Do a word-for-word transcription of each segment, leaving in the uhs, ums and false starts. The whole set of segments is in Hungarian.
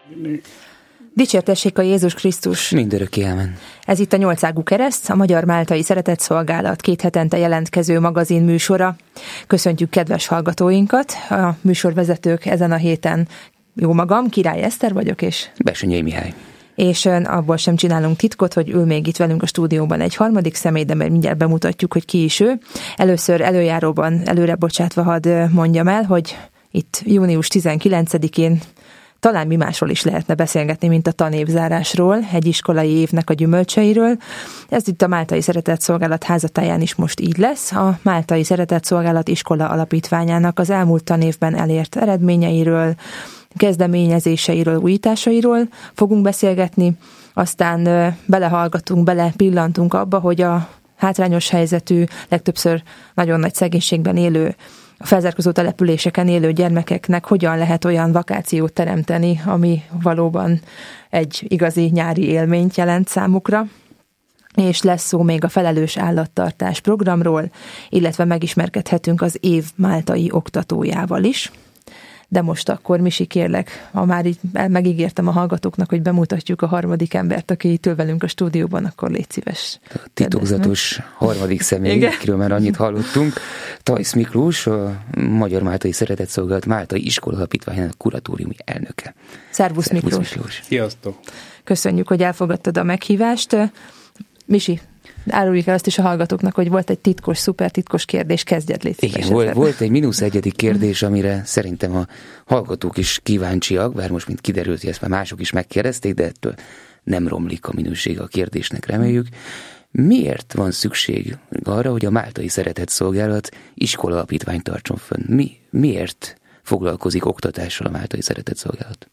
Dicsértessék a Jézus Krisztus! Mindörökké ámen. Ez itt a Nyolcágú Kereszt, a Magyar Máltai Szeretetszolgálat két hetente jelentkező magazin műsora. Köszöntjük kedves hallgatóinkat, a műsorvezetők ezen a héten jó magam, Király Eszter vagyok, és Bessenyei Mihály. És abból sem csinálunk titkot, hogy ül még itt velünk a stúdióban egy harmadik személy, de mindjárt bemutatjuk, hogy ki is ő. Először előjáróban, előre bocsátva hadd mondjam el, hogy itt június tizenkilencedikén talán mi másról is lehetne beszélgetni, mint a tanévzárásról, egy iskolai évnek a gyümölcseiről. Ez itt a Máltai Szeretetszolgálat házatáján is most így lesz. A Máltai Szeretetszolgálat iskola alapítványának az elmúlt tanévben elért eredményeiről, kezdeményezéseiről, újításairól fogunk beszélgetni, aztán belehallgatunk, belepillantunk abba, hogy a hátrányos helyzetű, legtöbbször nagyon nagy szegénységben élő, a felzárkózó településeken élő gyermekeknek hogyan lehet olyan vakációt teremteni, ami valóban egy igazi nyári élményt jelent számukra. És lesz szó még a felelős állattartás programról, illetve megismerkedhetünk az év máltai oktatójával is. De most akkor, Misi, kérlek, ha már így megígértem a hallgatóknak, hogy bemutatjuk a harmadik embert, aki itt ül velünk a stúdióban, akkor légy szíves. A titokzatos harmadik személy, akiről már annyit hallottunk. Tajsz Miklós, a Magyar Máltai Szeretetszolgálat Máltai Iskola Alapítványának kuratóriumi elnöke. Szervusz, Miklós. Miklós. Sziasztok. Köszönjük, hogy elfogadtad a meghívást. Misi, áruljuk el azt is a hallgatóknak, hogy volt egy titkos, szuper titkos kérdés, kezdjed, légy szíves. Igen, volt, volt egy mínusz egyedik kérdés, amire szerintem a hallgatók is kíváncsiak, bár most mint kiderült, hogy ezt már mások is megkérdezték, de ettől nem romlik a minősége a kérdésnek, reméljük. Miért van szükség arra, hogy a Máltai Szeretetszolgálat iskola alapítványt tartson fönn? Mi, miért foglalkozik oktatással a Máltai Szeretetszolgálat?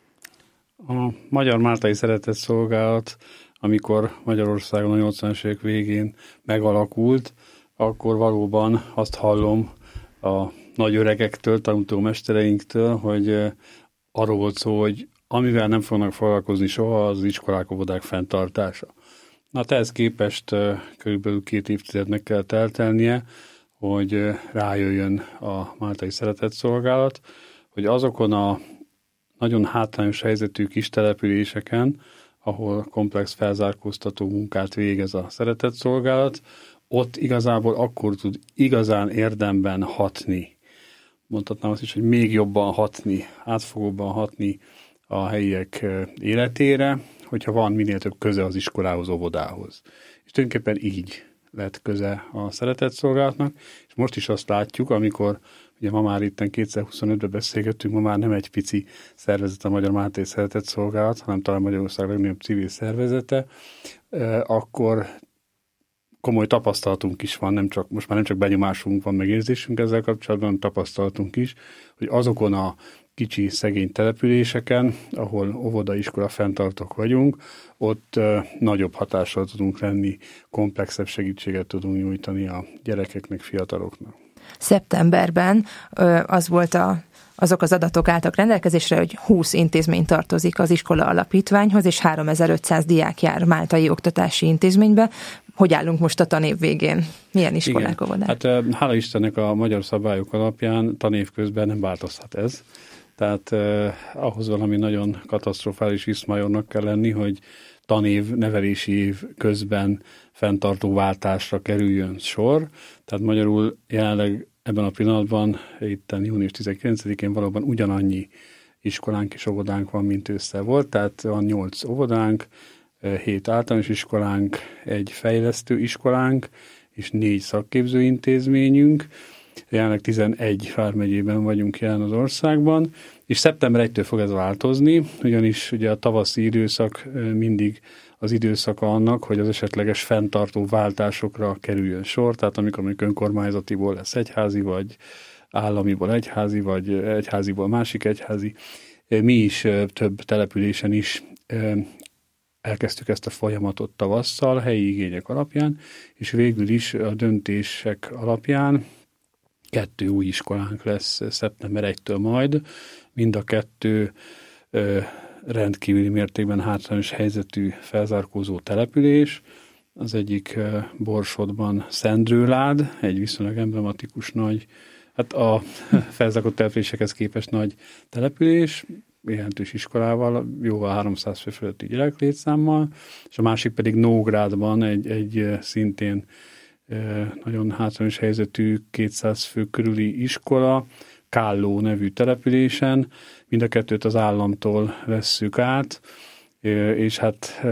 A Magyar Máltai Szeretetszolgálat, amikor Magyarországon a nyolcvanas évek végén megalakult, akkor valóban azt hallom a nagy öregektől, tanítómestereinktől, hogy arról volt szó, hogy amivel nem fognak foglalkozni soha, az iskolák, óvodák fenntartása. Na, ehhez képest körülbelül két évtizednek kell teltelnie, hogy rájöjjön a Máltai Szeretetszolgálat, hogy azokon a nagyon hátrányos helyzetű kis településeken, ahol komplex felzárkóztató munkát végez a szeretetszolgálat, ott igazából akkor tud igazán érdemben hatni. Mondhatnám azt is, hogy még jobban hatni, átfogóban hatni a helyiek életére, hogyha van minél több köze az iskolához, óvodához. És tulajdonképpen így lett köze a szeretetszolgálatnak, és most is azt látjuk, amikor ugye ma már itten kétezer-huszonötben beszélgettünk, ma már nem egy pici szervezet a Magyar Máltai Szeretetszolgálat, hanem talán Magyarország legnagyobb civil szervezete, akkor komoly tapasztalatunk is van, nem csak, most már nem csak benyomásunk van, megérzésünk ezzel kapcsolatban, hanem tapasztalatunk is, hogy azokon a kicsi szegény településeken, ahol óvodaiskola fenntartók vagyunk, ott nagyobb hatással tudunk lenni, komplexebb segítséget tudunk nyújtani a gyerekeknek, fiataloknak. Szeptemberben az volt a, azok az adatok álltak rendelkezésre, hogy húsz intézmény tartozik az iskola alapítványhoz, és háromezer-ötszáz diák jár máltai oktatási intézménybe. Hogy állunk most a tanév végén? Milyen iskolák, óvodák? Hát hála Istennek a magyar szabályok alapján tanév közben nem változhat ez. Tehát eh, ahhoz valami nagyon katasztrofális viszmajornak kell lenni, hogy tanév, nevelési év közben fenntartó váltásra kerüljön sor. Tehát magyarul jelenleg ebben a pillanatban, itt június tizenkilencedikén valóban ugyanannyi iskolánk és óvodánk van, mint ősszel volt. Tehát van nyolc óvodánk, hét általános iskolánk, egy fejlesztő iskolánk, és négy szakképző intézményünk. Jelenleg tizenegy vármegyében vagyunk jelen az országban, és szeptember elsejétől fog ez változni, ugyanis ugye a tavaszi időszak mindig az időszaka annak, hogy az esetleges fenntartó váltásokra kerüljön sor, tehát amikor mondjuk önkormányzatiból lesz egyházi, vagy államiból egyházi, vagy egyháziból másik egyházi. Mi is több településen is elkezdtük ezt a folyamatot tavasszal, helyi igények alapján, és végül is a döntések alapján kettő új iskolánk lesz szeptember elsejétől majd, mind a kettő ö, rendkívüli mértékben hátrányos helyzetű felzárkózó település. Az egyik ö, Borsodban Szendrőlád, egy viszonylag emblematikus nagy, hát a felzárkózott településekhez képest nagy település, jelentős iskolával, jóval háromszáz fő fölötti gyereklétszámmal, és a másik pedig Nógrádban egy, egy szintén nagyon hátrányos helyzetű kétszáz fő körüli iskola, Kálló nevű településen. Mind a kettőt az államtól vesszük át, és hát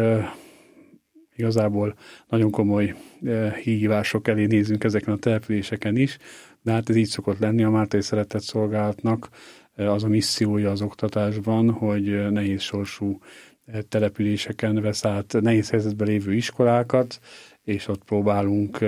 igazából nagyon komoly hívások elé nézünk ezeken a településeken is, de hát ez így szokott lenni a Mártai Szeretett Szolgálatnak. Az a missziója az oktatásban, hogy nehéz sorsú településeken vesz át nehéz helyzetben lévő iskolákat, és ott próbálunk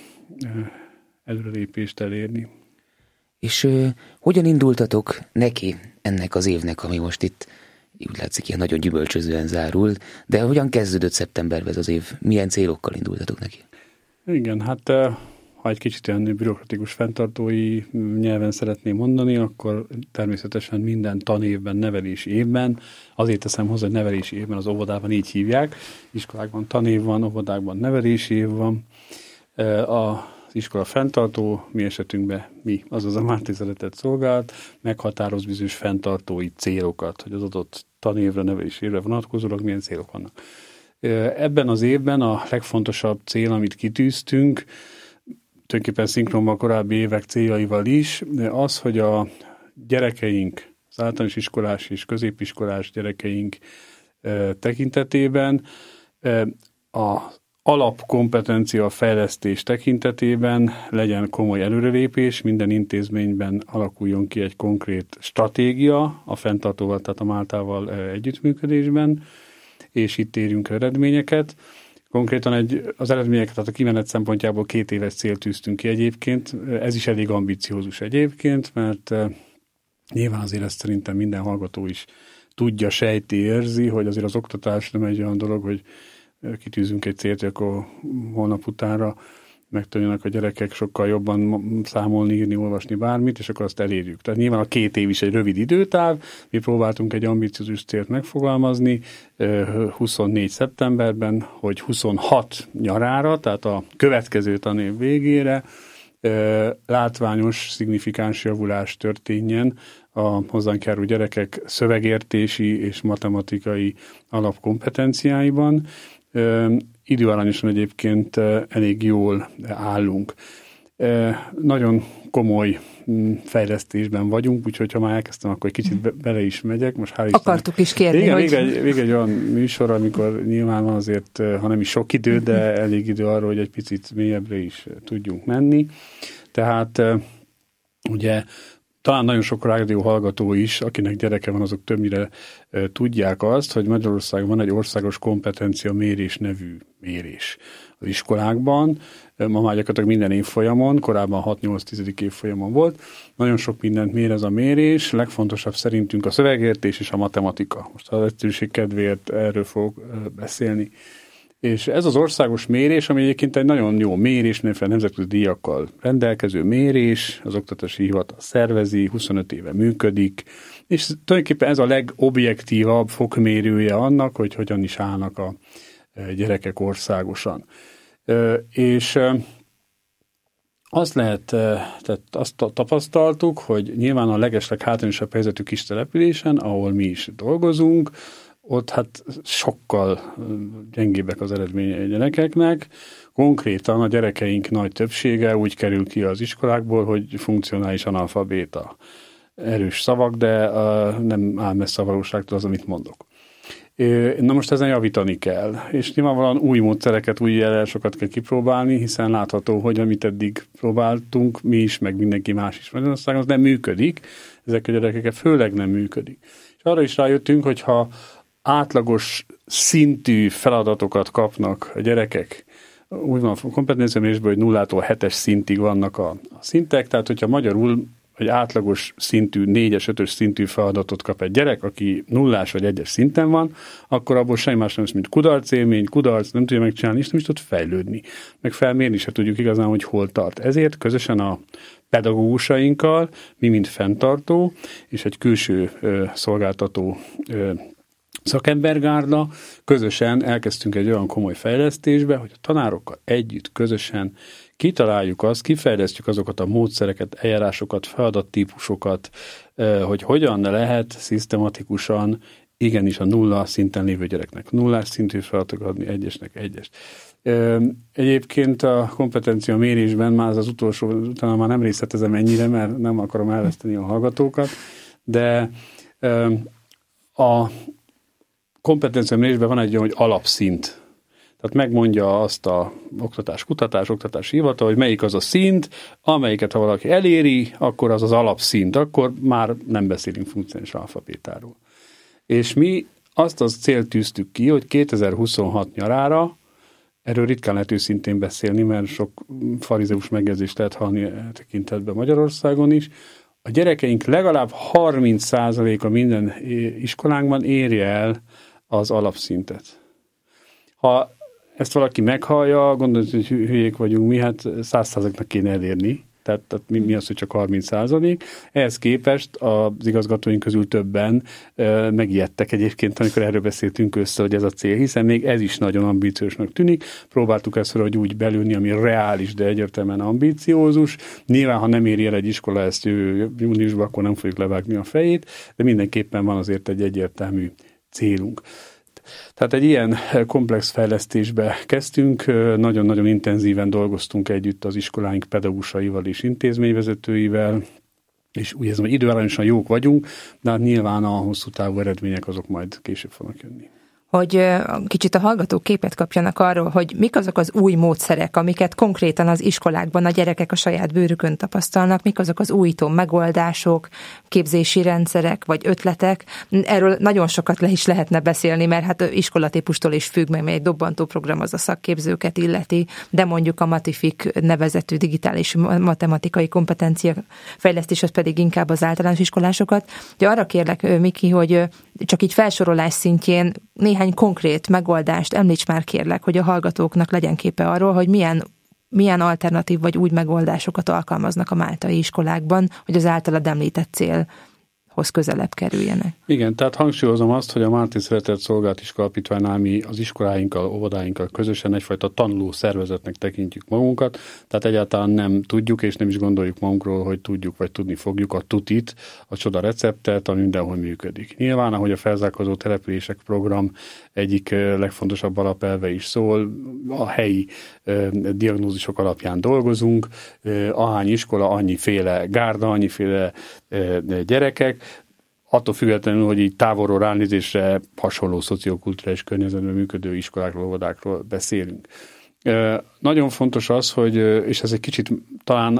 előrelépést elérni. És uh, hogyan indultatok neki ennek az évnek, ami most itt úgy látszik, ilyen nagyon gyümölcsözően zárul, de hogyan kezdődött szeptemberben ez az év? Milyen célokkal indultatok neki? Igen, hát ha egy kicsit ilyen bürokratikus fenntartói nyelven szeretném mondani, akkor természetesen minden tanévben, nevelési évben, azért teszem hozzá, hogy nevelési évben az óvodában így hívják, iskolákban tanév van, óvodákban nevelési év van. Az iskola fenntartó, mi esetünkben mi, azaz a Mártai Szeretett Szolgálat, meghatároz bizonyos fenntartói célokat, hogy az adott tanévre, nevelési évre vonatkozólag milyen célok vannak. Ebben az évben a legfontosabb cél, amit kitűztünk, tulajdonképpen szinkronban a korábbi évek céljaival is, az, hogy a gyerekeink, az általános iskolás és középiskolás gyerekeink tekintetében a alapkompetencia fejlesztés tekintetében legyen komoly előrelépés, minden intézményben alakuljon ki egy konkrét stratégia a fenntartóval, tehát a Máltával együttműködésben, és itt érjünk eredményeket. Konkrétan egy, az eredményeket, tehát a kimenet szempontjából két éves célt tűztünk ki egyébként. Ez is elég ambiciózus egyébként, mert nyilván azért ezt szerintem minden hallgató is tudja, sejti, érzi, hogy azért az oktatás nem egy olyan dolog, hogy kitűzünk egy célt, akkor holnap utánra megtanulnak a gyerekek sokkal jobban számolni, írni, olvasni bármit, és akkor azt elérjük. Tehát nyilván a két év is egy rövid időtáv, mi próbáltunk egy ambiciózus célt megfogalmazni huszonnégy szeptemberben, hogy huszonhat nyarára, tehát a következő tanév végére látványos, szignifikáns javulás történjen a hozzánk járó gyerekek szövegértési és matematikai alapkompetenciáiban. Időarányosan egyébként elég jól állunk. Nagyon komoly fejlesztésben vagyunk, úgyhogy ha már elkezdtem, akkor egy kicsit be- bele is megyek. Most hál' Akartuk is kérni, igen, hogy... Még egy, még egy olyan műsor, amikor nyilván van azért, ha nem is sok idő, de elég idő arra, hogy egy picit mélyebbre is tudjunk menni. Tehát ugye talán nagyon sok rádió hallgató is, akinek gyereke van, azok többnyire e, tudják azt, hogy Magyarországon van egy országos kompetencia mérés nevű mérés az iskolákban. Ma már gyakorlatilag minden évfolyamon, korábban hat-nyolc-tizedik évfolyamon volt. Nagyon sok mindent mér ez a mérés, legfontosabb szerintünk a szövegértés és a matematika. Most az egyszerűség kedvéért erről fogok e, beszélni. És ez az országos mérés, ami egyébként egy nagyon jó mérés, mindenféle nemzetközi díjakkal rendelkező mérés, az Oktatási Hivatal szervezi, huszonöt éve működik, és tulajdonképpen ez a legobjektívabb fokmérője annak, hogy hogyan is állnak a gyerekek országosan. És azt lehet, tehát azt tapasztaltuk, hogy nyilván a legesleg hátrányosabb helyzetű kis településen, ahol mi is dolgozunk, ott hát sokkal gyengébbek az eredményei a gyerekeknek. Konkrétan a gyerekeink nagy többsége úgy kerül ki az iskolákból, hogy funkcionális analfabéta. Erős szavak, de uh, nem áll messze a valóságtól az, amit mondok. Na most ezen javítani kell, és nyilvánvalóan új módszereket, új eljárásokat kell kipróbálni, hiszen látható, hogy amit eddig próbáltunk, mi is, meg mindenki más is Magyarországon, az nem működik, ezek a gyerekek főleg nem működik. És arra is rájöttünk, hogyha átlagos szintű feladatokat kapnak a gyerekek, úgy van a kompetenciamérésből, hogy nullától hetes szintig vannak a, a szintek, tehát hogyha magyarul egy átlagos szintű, négyes, ötös szintű feladatot kap egy gyerek, aki nullás vagy egyes szinten van, akkor abból semmi más nem, mint kudarc élmény, kudarc, nem tudja megcsinálni, és nem is tud fejlődni. Meg felmérni se tudjuk igazán, hogy hol tart. Ezért közösen a pedagógusainkkal, mi mint fenntartó, és egy külső ö, szolgáltató ö, szakembergárda, közösen elkezdtünk egy olyan komoly fejlesztésbe, hogy a tanárokkal együtt, közösen kitaláljuk azt, kifejlesztjük azokat a módszereket, eljárásokat, feladattípusokat, hogy hogyan lehet szisztematikusan igenis a nulla szinten lévő gyereknek nullás szintű feladatokat adni, egyesnek egyest. Egyébként a kompetencia mérésben már az, az utolsó, utána már nem részletezem ennyire, mert nem akarom elveszteni a hallgatókat, de a kompetencia mérésben van egy olyan, hogy alapszint. Tehát megmondja azt a oktatás, kutatás, oktatás hivatal, hogy melyik az a szint, amelyiket ha valaki eléri, akkor az az alapszint, akkor már nem beszélünk funkcionális alfabétáról. És mi azt az célt tűztük ki, hogy kétezer-huszonhat nyarára, erről ritkán lehet őszintén beszélni, mert sok farizeus megjegyzést lehet hallani tekintetben Magyarországon is, a gyerekeink legalább harminc százaléka minden iskolánkban érje el az alapszintet. Ha ezt valaki meghallja, gondolod, hogy hülyék vagyunk mi, hát száz százaléknak kéne elérni. Tehát, tehát mi, mi az, hogy csak harminc százalék. Ehhez képest az igazgatóink közül többen e, megijedtek egyébként, amikor erről beszéltünk össze, hogy ez a cél, hiszen még ez is nagyon ambíciósnak tűnik. Próbáltuk ezt valahogy úgy belülni, ami reális, de egyértelműen ambíciózus. Nyilván, ha nem éri el egy iskola ezt jövő júniusban, akkor nem fogjuk levágni a fejét, de mindenképpen van azért egy egyértelmű célunk. Tehát egy ilyen komplex fejlesztésbe kezdtünk, nagyon-nagyon intenzíven dolgoztunk együtt az iskoláink pedagógusaival és intézményvezetőivel, és úgy érzem, hogy időarányosan jók vagyunk, de hát nyilván a hosszú távú eredmények azok majd később fognak jönni. Hogy kicsit a hallgatók képet kapjanak arról, hogy mik azok az új módszerek, amiket konkrétan az iskolákban a gyerekek a saját bőrükön tapasztalnak, mik azok az újító megoldások, képzési rendszerek vagy ötletek. Erről nagyon sokat le is lehetne beszélni, mert hát iskolatípustól is függ, meg egy dobbantó program az a szakképzőket illeti, de mondjuk a Matifik nevezetű digitális matematikai kompetencia fejlesztés, az pedig inkább az általános iskolásokat. De arra kérlek, Miki, hogy csak így felsorolás szintjén néhány konkrét megoldást említs már kérlek, hogy a hallgatóknak legyen képe arról, hogy milyen, milyen alternatív vagy új megoldásokat alkalmaznak a máltai iskolákban, hogy az általad említett célhoz közelebb kerüljenek. Igen, tehát hangsúlyozom azt, hogy a Máltai Szeretett Szolgálat Iskola Alapítványnál mi az iskoláinkkal, óvodáinkkal közösen egyfajta tanuló szervezetnek tekintjük magunkat, tehát egyáltalán nem tudjuk és nem is gondoljuk magunkról, hogy tudjuk vagy tudni fogjuk a tutit, a csoda receptet, ami mindenhol működik. Nyilván, ahogy a felzárkózó települések program egyik legfontosabb alapelve is szól, a helyi diagnózisok alapján dolgozunk, ahány iskola, annyiféle gárda, annyiféle gyerekek, attól függetlenül, hogy így távolról ránézésre hasonló szociokulturális környezetben működő iskolákról, óvodákról beszélünk. Nagyon fontos az, hogy, és ez egy kicsit talán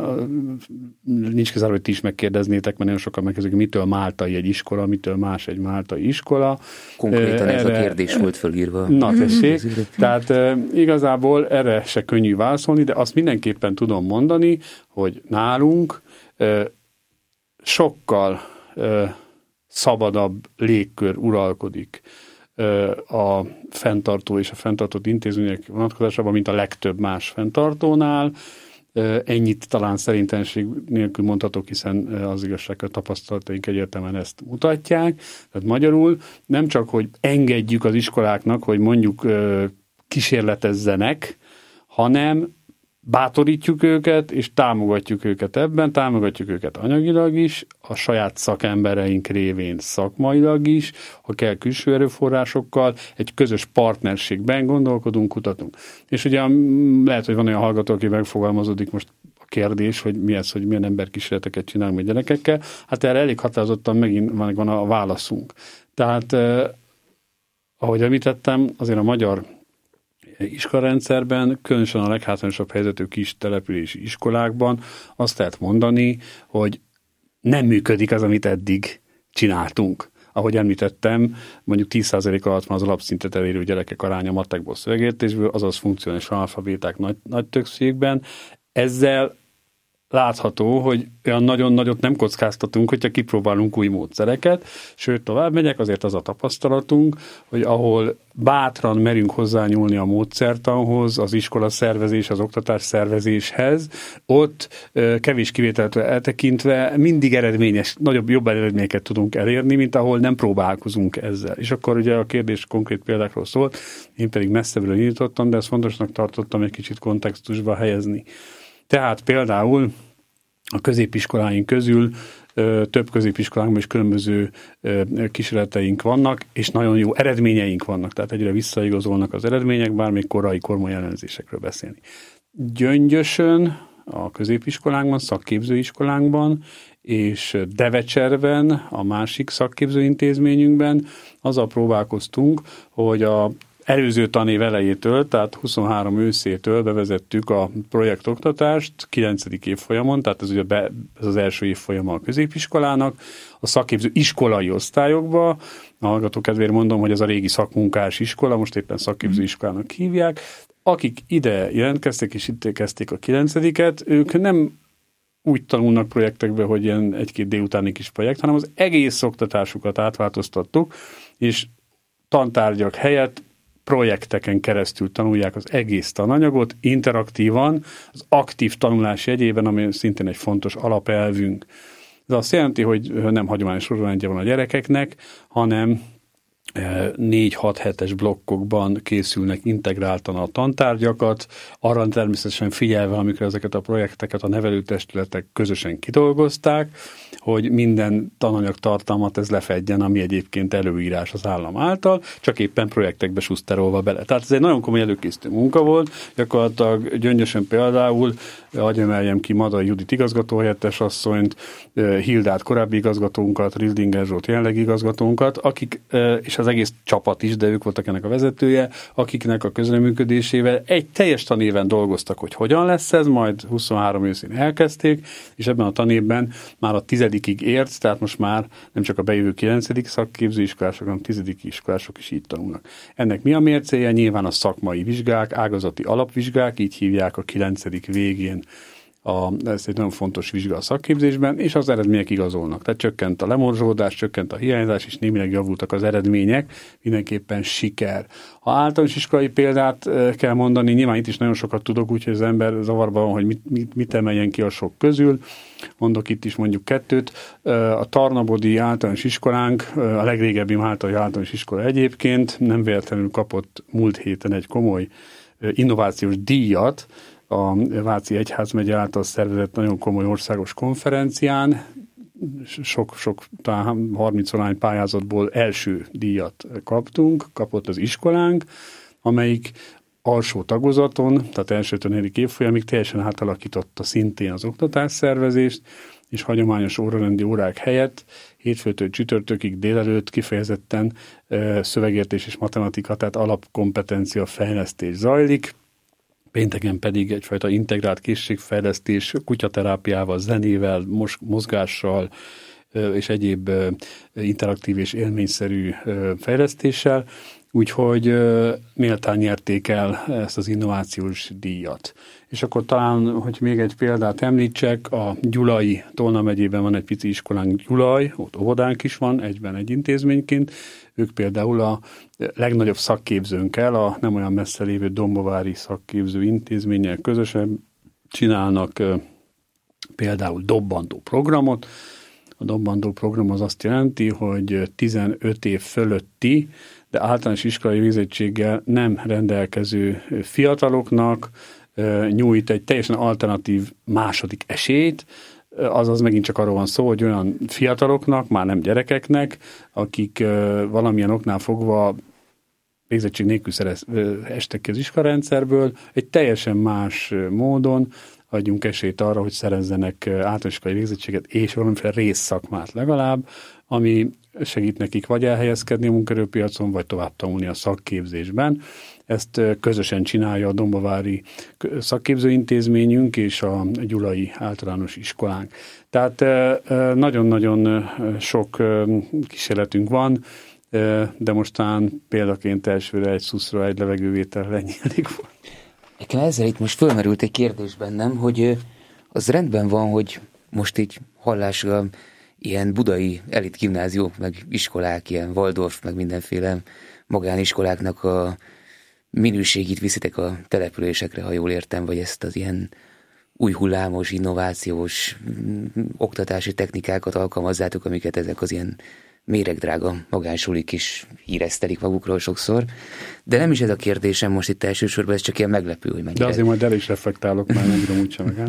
nincs kizárva, hogy ti is megkérdeznétek, mert nagyon sokan megkérdezik, mitől máltai egy iskola, mitől más egy máltai iskola. Konkrétan erre, ez a kérdés volt fölírva. Na tessék, tehát igazából erre se könnyű válaszolni, de azt mindenképpen tudom mondani, hogy nálunk sokkal szabadabb légkör uralkodik a fenntartó és a fenntartott intézmények vonatkozásában, mint a legtöbb más fenntartónál. Ennyit talán szerintenség nélkül mondhatok, hiszen az igazságos tapasztalataink egyértelműen ezt mutatják. Tehát magyarul nem csak, hogy engedjük az iskoláknak, hogy mondjuk kísérletezzenek, hanem bátorítjuk őket, és támogatjuk őket ebben, támogatjuk őket anyagilag is, a saját szakembereink révén szakmailag is, ha kell külső erőforrásokkal, egy közös partnerségben gondolkodunk, kutatunk. És ugye lehet, hogy van olyan hallgató, aki megfogalmazódik most a kérdés, hogy mi ez, hogy milyen emberkísérleteket csinálunk a gyerekekkel. Hát erre elég határozottan megint van a válaszunk. Tehát, eh, ahogy említettem, azért a magyar iskolarendszerben, különösen a leghátrányosabb helyzetű kis települési iskolákban azt lehet mondani, hogy nem működik az, amit eddig csináltunk. Ahogy említettem, mondjuk tíz százalék alatt van az alapszintet elérő gyerekek aránya matekból, szövegértésből, azaz funkcionális alfabéták nagy, nagy többségben. Ezzel látható, hogy olyan nagyon nagyot nem kockáztatunk, hogyha kipróbálunk új módszereket, sőt, tovább megyek, azért az a tapasztalatunk, hogy ahol bátran merünk hozzányúlni a módszertanhoz, az iskola szervezés, az oktatás szervezéshez, ott kevés kivételtől eltekintve mindig eredményes, nagyobb, jobb eredményeket tudunk elérni, mint ahol nem próbálkozunk ezzel. És akkor ugye a kérdés konkrét példákról szólt, én pedig messzebbről indítottam, de ezt fontosnak tartottam egy kicsit kontextusba helyezni. Tehát például a középiskoláink közül több középiskolánkban is különböző kísérleteink vannak, és nagyon jó eredményeink vannak, tehát egyre visszaigazolnak az eredmények, bár még korai kormai elemzésekről beszélni. Gyöngyösön, a középiskolánkban, szakképzőiskolánkban, és Devecserben, a másik szakképzőintézményünkben azzal próbálkoztunk, hogy a előző tanév elejétől, tehát huszonhárom őszétől bevezettük a projektoktatást kilencedik évfolyamon, tehát ez ugye be, ez az első évfolyama a középiskolának, a szakképző iskolai osztályokba, a hallgató kedvéért mondom, hogy ez a régi szakmunkás iskola, most éppen szakképző iskolának hívják, akik ide jelentkeztek és itt kezdték a kilencediket, ők nem úgy tanulnak projektekbe, hogy ilyen egy-két délutáni kis projekt, hanem az egész oktatásukat átváltoztattuk, és tantárgyak helyett projekteken keresztül tanulják az egész tananyagot, interaktívan, az aktív tanulás jegyében, ami szintén egy fontos alapelvünk. Ez azt jelenti, hogy nem hagyományos sorrendje van a gyerekeknek, hanem négy-hat hetes blokkokban készülnek integráltan a tantárgyakat, arra természetesen figyelve, amikor ezeket a projekteket a nevelőtestületek közösen kidolgozták, hogy minden tananyag tartalmat ez lefedjen, ami egyébként előírás az állam által, csak éppen projektekbe suszterolva bele. Tehát ez egy nagyon komoly előkészítő munka volt, gyakorlatilag Gyöngyösön például, hadd emeljem ki Madai Judit igazgatóhelyettes asszonyt, Hildát korábbi igazgatónkat, Rildinger Zsolt jelenlegi igazgatónkat, akik, és az egész csapat is, de ők voltak ennek a vezetője, akiknek a közreműködésével egy teljes tanéven dolgoztak, hogy hogyan lesz ez, majd huszonhárom őszén elkezdték, és ebben a tanévben már a tizedikig ért, tehát most már nem csak a bejövő kilencedik szakképzőiskolások, hanem tizedik iskolások is így tanulnak. Ennek mi a mércéje? Nyilván a szakmai vizsgák, ágazati alapvizsgák, így hívják a kilencedik végén. A, ez egy nagyon fontos vizsga a szakképzésben, és az eredmények igazolnak. Tehát csökkent a lemorzsolódás, csökkent a hiányzás, és némileg javultak az eredmények, mindenképpen siker. Ha általános iskolai példát kell mondani, nyilván itt is nagyon sokat tudok, úgyhogy az ember zavarban van, hogy mit, mit, mit emeljen ki a sok közül. Mondok itt is mondjuk kettőt. A Tarnabodi általános iskolánk, a legrégebbi máltai általános iskola egyébként, nem véletlenül kapott múlt héten egy komoly innovációs díjat, a Váci Egyházmegye által szervezett nagyon komoly országos konferencián, sok-sok, talán harminc-alány pályázatból első díjat kaptunk, kapott az iskolánk, amelyik alsó tagozaton, tehát elsőtől negyedik évfolyamig teljesen átalakította szintén az oktatásszervezést, és hagyományos órarendi órák helyett hétfőtől csütörtökig délelőtt kifejezetten szövegértés és matematika, tehát alapkompetencia fejlesztés zajlik, pénteken pedig egyfajta integrált készségfejlesztés, kutyaterápiával, zenével, mozgással és egyéb interaktív és élményszerű fejlesztéssel, úgyhogy méltán nyerték el ezt az innovációs díjat. És akkor talán, hogy még egy példát említsek, a Gyulai, Tolna megyében van egy pici iskolánk Gyulaj, ott óvodánk is van, egyben egy intézményként. Ők például a legnagyobb szakképzőnkkel, a nem olyan messze lévő Dombovári szakképző intézménnyel közösen csinálnak például dobbantó programot. A dobbantó program az azt jelenti, hogy tizenöt év fölötti, de általános iskolai végzettséggel nem rendelkező fiataloknak nyújt egy teljesen alternatív második esélyt, azaz megint csak arról van szó, hogy olyan fiataloknak, már nem gyerekeknek, akik valamilyen oknál fogva végzettség nélkül szerez, estek ki az iskolarendszerből, egy teljesen más módon adjunk esélyt arra, hogy szerezzenek általános iskolai végzettséget és valamiféle részszakmát legalább, ami segít nekik vagy elhelyezkedni a munkaerőpiacon, vagy tovább tanulni a szakképzésben. Ezt közösen csinálja a Dombovári szakképzőintézményünk és a Gyulai általános iskolánk. Tehát nagyon-nagyon sok kísérletünk van, de mostán példaként elsőre egy szuszra, egy levegővételre ennyi elég volt. Nekem ezzel itt most fölmerült egy kérdés bennem, hogy az rendben van, hogy most így hallásra ilyen budai elit gimnáziumok, meg iskolák, ilyen Waldorf, meg mindenféle magániskoláknak a minőségét viszitek a településekre, ha jól értem, vagy ezt az ilyen új hullámos, innovációs oktatási technikákat alkalmazzátok, amiket ezek az ilyen méregdrága magánsulik is híresztelik magukról sokszor. De nem is ez a kérdésem most itt elsősorban, ez csak ilyen meglepő, hogy mennyire... De azért majd el is reflektálok, már nem tudom úgysem meg.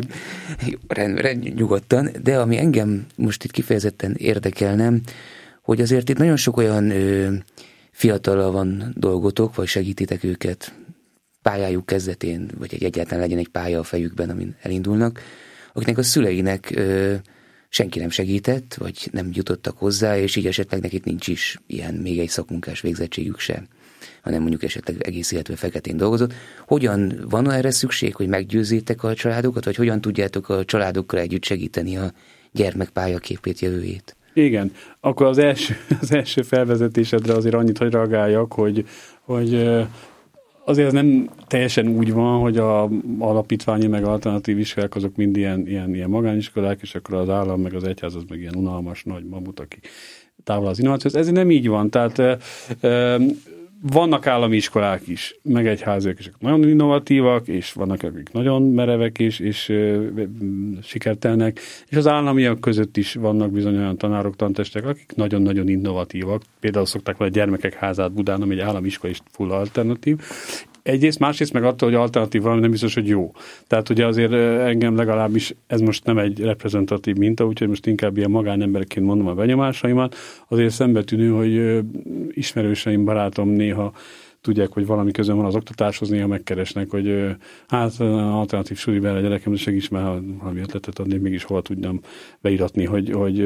Rend, rend, nyugodtan, de ami engem most itt kifejezetten érdekelne, hogy azért itt nagyon sok olyan ö, fiatallal van dolgotok, vagy segítitek őket pályájuk kezdetén, vagy egy egyáltalán legyen egy pálya a fejükben, amin elindulnak, akiknek a szüleinek ö, senki nem segített, vagy nem jutottak hozzá, és így esetleg nekik nincs is ilyen még egy szakmunkás végzettségük se, hanem mondjuk esetleg egész életben feketén dolgozott. Hogyan van erre szükség, hogy meggyőzzétek a családokat, vagy hogyan tudjátok a családokkal együtt segíteni a gyermek pályaképét, jövőjét? Igen, akkor az első, az első felvezetésedre azért annyit, hogy reagáljak, hogy, hogy azért ez nem teljesen úgy van, hogy a alapítványi meg alternatív iskolák azok mind ilyen, ilyen, ilyen magániskolák, és akkor az állam meg az egyház az meg ilyen unalmas nagy mamut, aki távol az innováció. Ez nem így van, tehát e, e, vannak állami iskolák is, meg egyháziak is, nagyon innovatívak, és vannak, akik nagyon merevek és, és e, sikertelnek, és az államiak között is vannak bizony olyan tanárok, tantestek, akik nagyon-nagyon innovatívak. Például szokták vagy a Gyermekek Házát Budán, ami egy állami iskola is full alternatív. Egyrészt, másrészt meg attól, hogy alternatív valami nem biztos, hogy jó. Tehát ugye azért engem legalábbis, ez most nem egy reprezentatív minta, úgyhogy most inkább ilyen magánemberként mondom a benyomásaimat. Azért szembetűnő, hogy ismerőseim, barátom néha tudják, hogy valami közön van az oktatáshoz, néha megkeresnek, hogy hát alternatív suliben a gyerekem, de segíts már, ha valami ötletet adni, mégis hova tudjam beiratni, hogy, hogy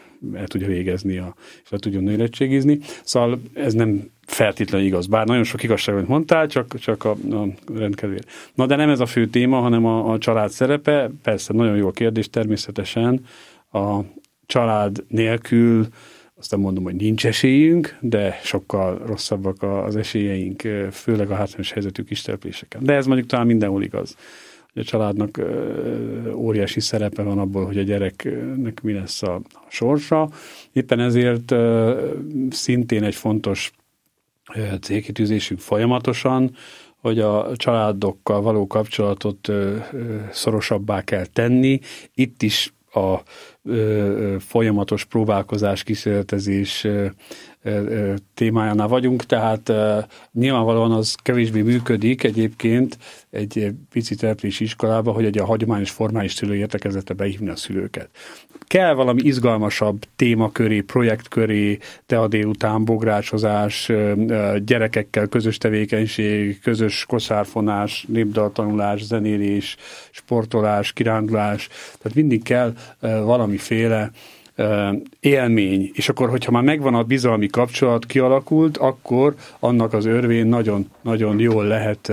el tudja végezni, a, és el tudjon érettségizni. Szóval ez nem feltétlenül igaz. Bár nagyon sok igazság, amit mondtál, csak, csak a, a rendkedvére. Na, de nem ez a fő téma, hanem a, a család szerepe. Persze, nagyon jó a kérdés, természetesen. A család nélkül azt nem mondom, hogy nincs esélyünk, de sokkal rosszabbak az esélyeink, főleg a hátrányos helyzetű kis településeken. De ez mondjuk talán mindenhol igaz. A családnak óriási szerepe van abból, hogy a gyereknek mi lesz a sorsa. Éppen ezért szintén egy fontos célkitűzésünk folyamatosan, hogy a családokkal való kapcsolatot szorosabbá kell tenni. Itt is a folyamatos próbálkozás, kísérletezés témájánál vagyunk, tehát nyilvánvalóan az kevésbé működik egyébként egy pici települési iskolába, hogy egy a hagyományos formális szülői értekezletre behívni a szülőket. Kell valami izgalmasabb témaköré, projektköré, tea délután, bográcsozás, gyerekekkel közös tevékenység, közös kosárfonás, népdaltanulás, zenélés, sportolás, kirándulás, tehát mindig kell valamiféle élmény, és akkor, hogyha már megvan a bizalmi kapcsolat kialakult, akkor annak az örvén nagyon-nagyon jól lehet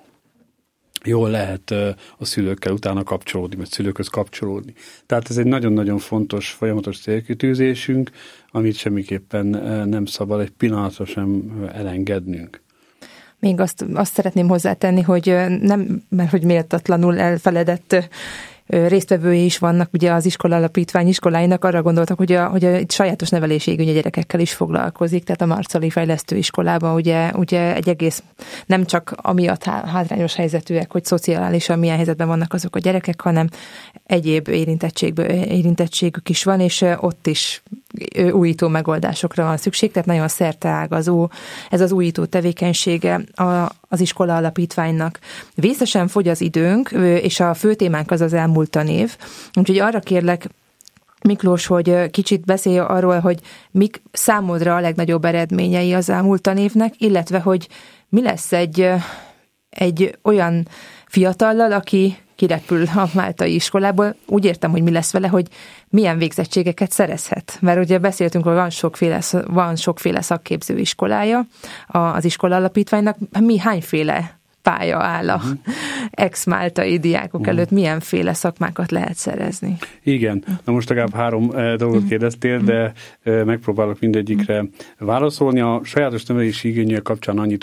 jól lehet a szülőkkel utána kapcsolódni, vagy szülőkhöz kapcsolódni. Tehát ez egy nagyon-nagyon fontos, folyamatos célkitűzésünk, amit semmiképpen nem szabad egy pillanatra sem elengednünk. Még azt, azt szeretném hozzátenni, hogy nem, mert hogy méltatlanul elfeledett résztvevői is vannak, ugye az iskola alapítvány iskoláinak arra gondoltak, hogy a, hogy a sajátos nevelési igényű gyerekekkel is foglalkozik, tehát a Marcali Fejlesztő Iskolában ugye, ugye egy egész, nem csak amiatt hátrányos helyzetűek, hogy szociálisan milyen helyzetben vannak azok a gyerekek, hanem egyéb érintettségük is van, és ott is újító megoldásokra van szükség, tehát nagyon szerteágazó ez az újító tevékenysége a, az iskola alapítványnak. Vészesen fogy az időnk, és a fő témánk az az elmúlt tanév, úgyhogy arra kérlek, Miklós, hogy kicsit beszélj arról, hogy mik számodra a legnagyobb eredményei az elmúlt tanévnek, illetve hogy mi lesz egy, egy olyan fiatallal, aki kirepül a máltai iskolából. Úgy értem, hogy mi lesz vele, hogy milyen végzettségeket szerezhet. Mert ugye beszéltünk, hogy van sokféle, van sokféle szakképző iskolája az iskola alapítványnak. Mi hányféle pálya áll a uh-huh. ex-máltai diákok uh-huh. előtt, milyenféle szakmákat lehet szerezni? Igen. Na most legalább három eh, dolgot kérdeztél, uh-huh. de eh, megpróbálok mindegyikre válaszolni. A sajátos nevelési igényűek kapcsán annyit, hogy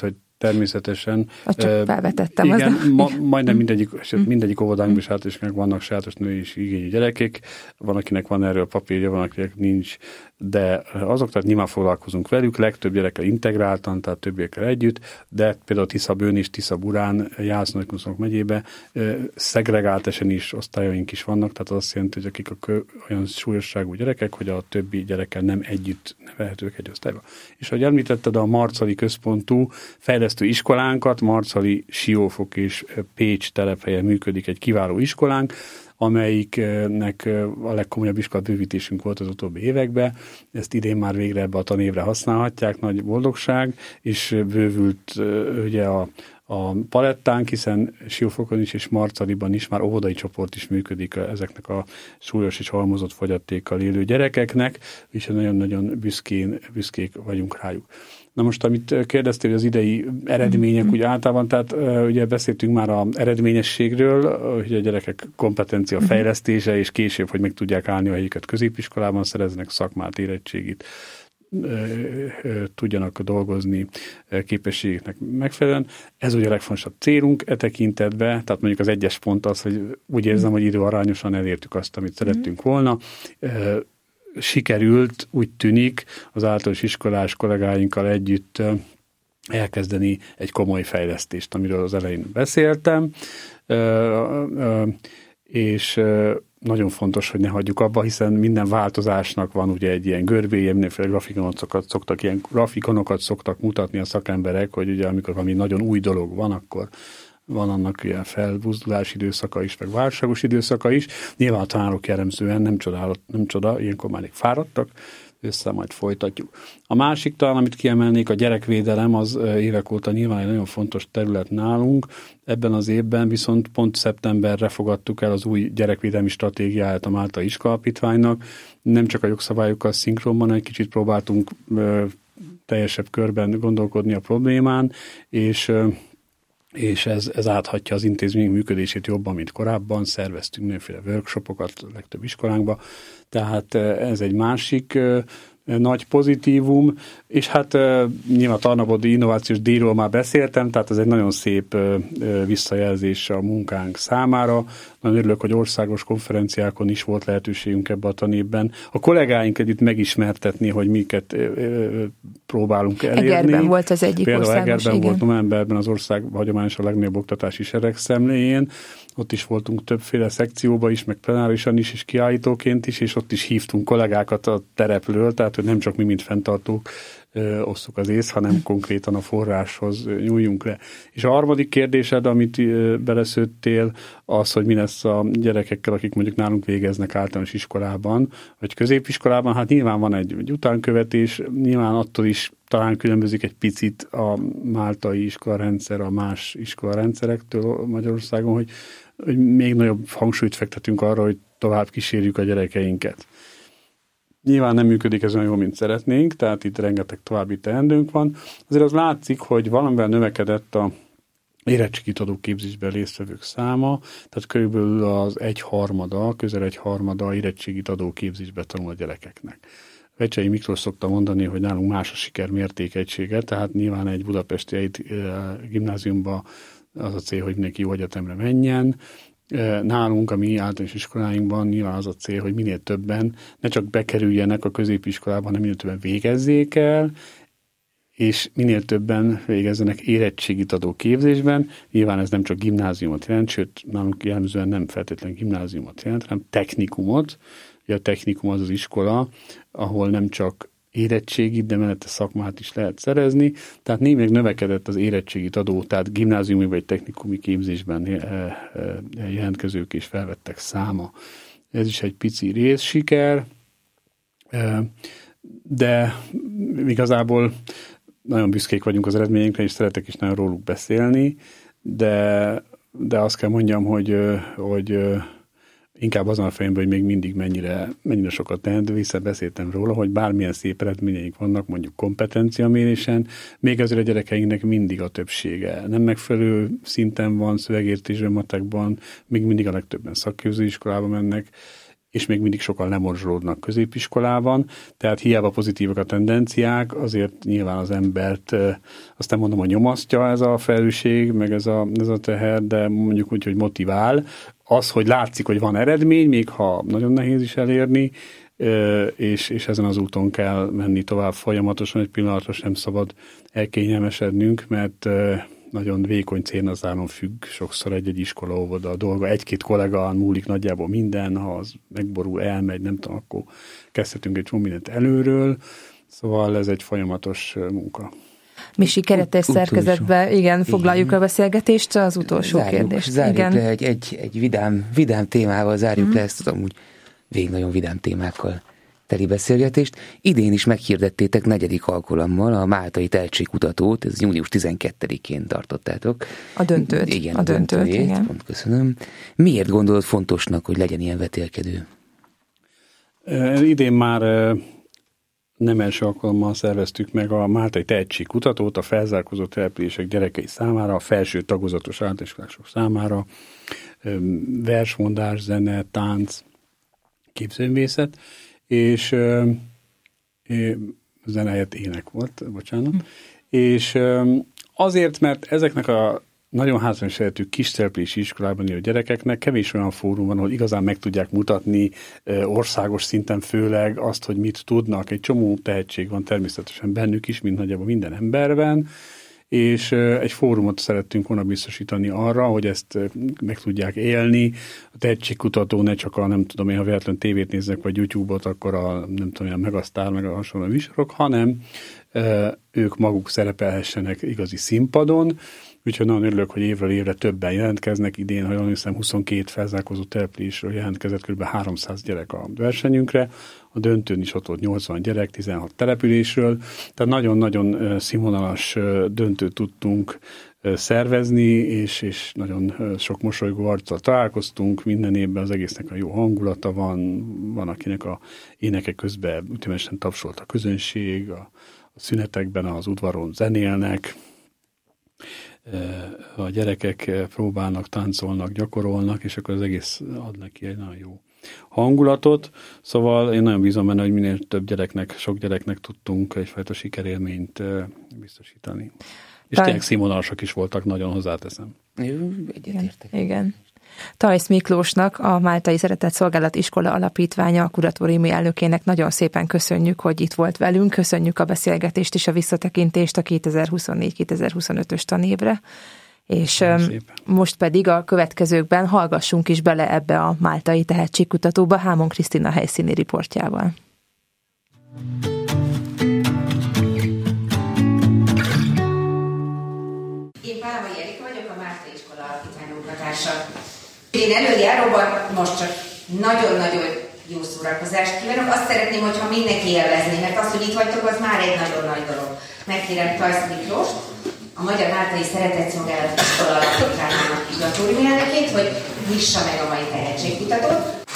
természetesen. Azt csak felvetettem. Igen, az ma, majdnem mindegyik, mindegyik óvodánkban is hát is meg vannak sajátos női és igényű gyerekek. Van, akinek van erről papírja, van, akinek nincs, de azok, tehát nyilván foglalkozunk velük, legtöbb gyerekkel integráltan, tehát többiekkel együtt, de például Tiszabőn és Tiszaburán, Jász-Nagykunszolnok megyébe szegregáltesen is osztályaink is vannak, tehát az azt jelenti, hogy akik a kö, olyan súlyosságú gyerekek, hogy a többi gyerekkel nem együtt nevelhetők egy osztályba. És ahogy említetted, a Marcali központú fejlesztő iskolánkat, Marcali, Siófok és Pécs telephelyen működik egy kiváló iskolánk, amelyiknek a legkomolyabb iskolabővítésünk volt az utóbbi években. Ezt idén már végre ebbe a tanévre használhatják, nagy boldogság, és bővült ugye a, a palettánk, hiszen Siófokon is és Marcaliban is már óvodai csoport is működik ezeknek a súlyos és halmozott fogyatékkal élő gyerekeknek, és nagyon-nagyon büszkén, büszkék vagyunk rájuk. Na most, amit kérdeztél, hogy az idei eredmények úgy általában, tehát ugye beszéltünk már az eredményességről, hogy a gyerekek kompetencia fejlesztése, és később, hogy meg tudják állni a helyüket középiskolában, szereznek szakmát, érettségit, tudjanak dolgozni képességeknek megfelelően. Ez ugye a legfontosabb célunk e tekintetben, tehát mondjuk az egyes pont az, hogy úgy érzem, hogy időarányosan elértük azt, amit szerettünk volna. Sikerült, úgy tűnik, az általános iskolás kollégáinkkal együtt elkezdeni egy komoly fejlesztést, amiről az elején beszéltem, és nagyon fontos, hogy ne hagyjuk abba, hiszen minden változásnak van ugye egy ilyen görbéje, mindenféle grafikonokat szoktak, ilyen grafikonokat szoktak mutatni a szakemberek, hogy ugye amikor valami nagyon új dolog van, akkor van annak ilyen felbuzdulási időszaka is, meg válságos időszaka is. Nyilván a tanárok jellemzően nem, csodál, nem csoda, ilyenkor már fáradtak, össze majd folytatjuk. A másik talán, amit kiemelnék, a gyerekvédelem, az évek óta nyilván egy nagyon fontos terület nálunk. Ebben az évben viszont pont szeptemberre fogadtuk el az új gyerekvédelmi stratégiáját a Máltai Iskolalapítványnak. Nem csak a jogszabályokkal szinkronban, egy kicsit próbáltunk ö, teljesebb körben gondolkodni a problémán, és ö, és ez, ez áthatja az intézmény működését jobban, mint korábban. Szerveztünk mindenféle workshopokat a legtöbb iskolánkba, tehát ez egy másik nagy pozitívum, és hát nyilván a Tarnabodi Innovációs Díjról már beszéltem, tehát ez egy nagyon szép visszajelzés a munkánk számára. Nagyon örülök, hogy országos konferenciákon is volt lehetőségünk ebben a tanévben. A kollégáink együtt megismertetni, hogy miket próbálunk elérni. Egerben volt az egyik Például országos, Egerben igen. volt novemberben az ország hagyományos a legnagyobb oktatási seregszemléjén. Ott is voltunk többféle szekcióban is, meg plenárisan is, és kiállítóként is, és ott is hívtunk kollégákat a terepről, tehát hogy nem csak mi, mint fenntartók ö, osszuk az ész, hanem konkrétan a forráshoz nyúljunk le. És a harmadik kérdésed, amit ö, beleszőttél, az, hogy mi lesz a gyerekekkel, akik mondjuk nálunk végeznek általános iskolában, vagy középiskolában, hát nyilván van egy, egy utánkövetés, nyilván attól is talán különbözik egy picit a máltai iskolarendszer a más iskolarendszerektől Magyarországon, hogy, hogy még nagyobb hangsúlyt fektetünk arra, hogy tovább kísérjük a gyerekeinket. Nyilván nem működik ez olyan jól, mint szeretnénk, tehát itt rengeteg további teendőnk van. Azért az látszik, hogy valamivel növekedett a érettségit adó képzésben résztvevők száma, tehát körülbelül az egyharmada, közel egyharmada érettségit adó képzésbe tanul a gyerekeknek. Vecsei Miklós szokta mondani, hogy nálunk más a siker mértékegysége, tehát nyilván egy budapesti egy gimnáziumba az a cél, hogy mindenki jó egyetemre menjen. Nálunk, a mi általános iskoláinkban nyilván az a cél, hogy minél többen ne csak bekerüljenek a középiskolába, hanem minél többen végezzék el, és minél többen végezzenek érettségit adó képzésben. Nyilván ez nem csak gimnáziumot jelent, sőt, nálunk jellemzően nem feltétlenül gimnáziumot jelent, hanem technikumot. Ugye a technikum az az iskola, ahol nem csak érettségit, de mellette szakmát is lehet szerezni. Tehát némileg növekedett az érettségit adó, tehát gimnáziumi vagy technikumi képzésben jelentkezők és felvettek száma. Ez is egy pici részsiker, de igazából nagyon büszkék vagyunk az eredményünkre, és szeretek is nagyon róluk beszélni, de, de azt kell mondjam, hogy, hogy inkább azon a fejemben, hogy még mindig mennyire, mennyire sokat teendő, hiszen beszéltem róla, hogy bármilyen szép eredményeink vannak, mondjuk kompetenciamérésen, még azért a gyerekeinknek mindig a többsége nem megfelelő szinten van, szövegértésben, matekban, még mindig a legtöbben szakképzőiskolába mennek, és még mindig sokan lemorzsolódnak középiskolában, tehát hiába pozitívak a tendenciák, azért nyilván az embert, azt nem mondom, hogy nyomasztja ez a felelősség, meg ez a, ez a teher, de mondjuk úgy, hogy motivál. Az, hogy látszik, hogy van eredmény, még ha nagyon nehéz is elérni, és, és ezen az úton kell menni tovább folyamatosan, egy pillanatra sem szabad elkényelmesednünk, mert nagyon vékony célnazáron függ sokszor egy-egy iskola, óvoda a dolga. Egy-két kollégán múlik nagyjából minden, ha az megborul, elmegy, nem tudom, akkor kezdhetünk egy csomó mindent előről, szóval ez egy folyamatos munka. Misi, keretes szerkezetbe, igen, foglaljuk igen. a beszélgetést, az utolsó zárjuk, kérdést. Zárjuk igen. le egy, egy, egy vidám, vidám témával, zárjuk mm. le ezt, amúgy végig nagyon vidám témákkal teli beszélgetést. Idén is meghirdettétek negyedik alkalommal a Máltai Tehetségkutatót, ez június tizenkettedikén tartottátok. A döntőt. Igen, a, a döntőt, döntőjét, igen. Pont köszönöm. Miért gondolod fontosnak, hogy legyen ilyen vetélkedő? Uh, idén már uh, nem első alkalommal szerveztük meg a Máltai Tehetségkutatót a felzárkózó települések gyerekei számára, a felső tagozatos általánosok számára, um, versmondás, zene, tánc, képzőművészet, és uh, zene helyett ének volt, bocsánat, hm. és um, azért, mert ezeknek a nagyon hátrányos helyzetű kis települési iskolában élő gyerekeknek kevés olyan fórum van, ahol igazán meg tudják mutatni országos szinten főleg azt, hogy mit tudnak. Egy csomó tehetség van természetesen bennük is, mint nagyjából minden emberben, és egy fórumot szerettünk volna biztosítani arra, hogy ezt meg tudják élni. A tehetségkutató ne csak a, nem tudom én, ha véletlen tévét néznek, vagy YouTube-ot, akkor a, nem tudom, a Megasztár, meg a hasonló műsorok, hanem ők maguk szerepelhessenek igazi színpadon. Úgyhogy nagyon örülök, hogy évről évre többen jelentkeznek. Idén, ha jól hiszem, huszonkét felzárkózó településről jelentkezett kb. háromszáz gyerek a versenyünkre. A döntőn is ott volt nyolcvan gyerek, tizenhat településről. Tehát nagyon-nagyon színvonalas döntőt tudtunk szervezni, és, és nagyon sok mosolygó arccal találkoztunk. Minden évben az egésznek a jó hangulata van. Van, akinek a énekek közben ütemesen tapsolt a közönség, a, a szünetekben az udvaron zenélnek. A gyerekek próbálnak, táncolnak, gyakorolnak, és akkor az egész ad neki egy nagyon jó hangulatot. Szóval én nagyon bízom benne, hogy minél több gyereknek, sok gyereknek tudtunk egyfajta sikerélményt biztosítani. És Taj... tényleg színvonalasak is voltak, nagyon hozzáteszem. Egyetértek. Igen. Igen. Tajsz Miklósnak, a Máltai Szeretett Szolgálat Iskola Alapítványa kuratóriumi elnökének nagyon szépen köszönjük, hogy itt volt velünk, köszönjük a beszélgetést és a visszatekintést a kétezer-huszonnégy kétezer-huszonötös tanévre, és most pedig a következőkben hallgassunk is bele ebbe a Máltai Tehetségkutatóba Hámon Krisztina helyszíni riportjával. Én Pálmai Erika vagyok, a Máltai Iskola Alapítvány munkatársa. Én előjáróban most csak nagyon-nagyon jó szórakozást kívánok. Azt szeretném, hogyha mindenki élvezni, mert az, hogy itt vagytok, az már egy nagyon nagy dolog. Megkérem Tajsz Miklóst, a Magyar Máltai Szeretett Szolgálat Iskola Alapítványának igazgatói elnökét, hogy nyissa meg a mai tehetségkutatót.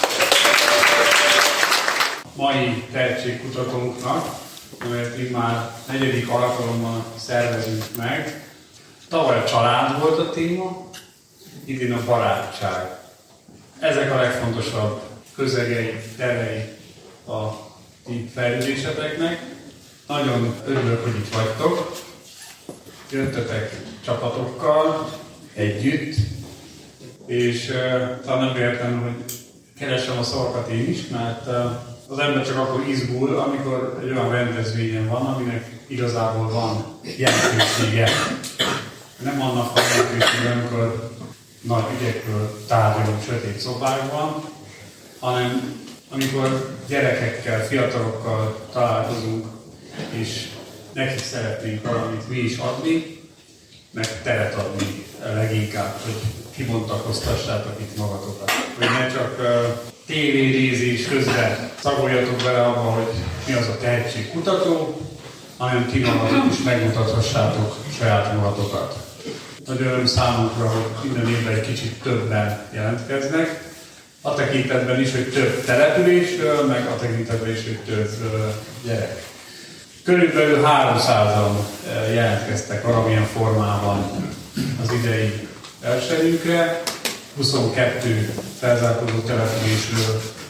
Mai tehetségkutatónknak, amelyet mi már negyedik alkalommal szervezünk meg. Tavaly a család volt a téma, idén a barátság. Ezek a legfontosabb közegei, terei a ti fejlődéseteknek. Nagyon örülök, hogy itt vagytok. Jöttetek csapatokkal, együtt, és uh, talán nem véletlenül, hogy keresem a szavakat én is, mert uh, az ember csak akkor izgul, amikor egy olyan rendezvényen van, aminek igazából van jelentősége. Nem annak a jelentősége, amikor nagy ügyekről tárgyalunk sötét szobákban, hanem amikor gyerekekkel, fiatalokkal találkozunk, és nekik szeretnénk valamit mi is adni, meg teret adni leginkább, hogy kibontakoztassátok itt magatokat. Hogy ne csak uh, tévénézés közben szagoljatok bele abba, hogy mi az a tehetségkutató, hanem ti magatok is megmutathassátok saját magatokat. Nagy öröm számunkra, hogy minden évben egy kicsit többen jelentkeznek, a tekintetben is, hogy több településről, meg a tekintetben is, hogy több uh, gyerek. Körülbelül háromszázan jelentkeztek valamilyen formában az idei versenyünkre, huszonkettő felzárkózó településről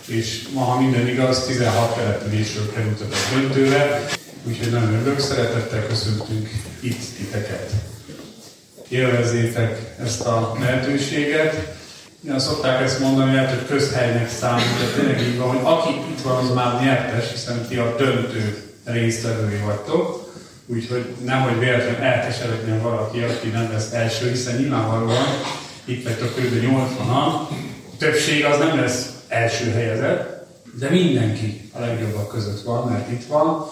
és ma, ha minden igaz, tizenhat településről kerültek a döntőre, úgyhogy nagyon örülök, szeretettel köszöntünk itt titeket. Élvezzétek ezt a lehetőséget. Igen, szokták ezt mondani, lehet, hogy közhelynek számít, de tényleg így van, hogy aki itt van, az már nyertes, hiszen ti a döntő résztvevői vagytok. Úgyhogy nemhogy véletlenül elkeseredjen valaki, aki nem lesz első, hiszen nyilvánvalóan itt vagytok kb. nyolcvanan. Többség az nem lesz első helyezett, de mindenki a legjobbak között van, mert itt van.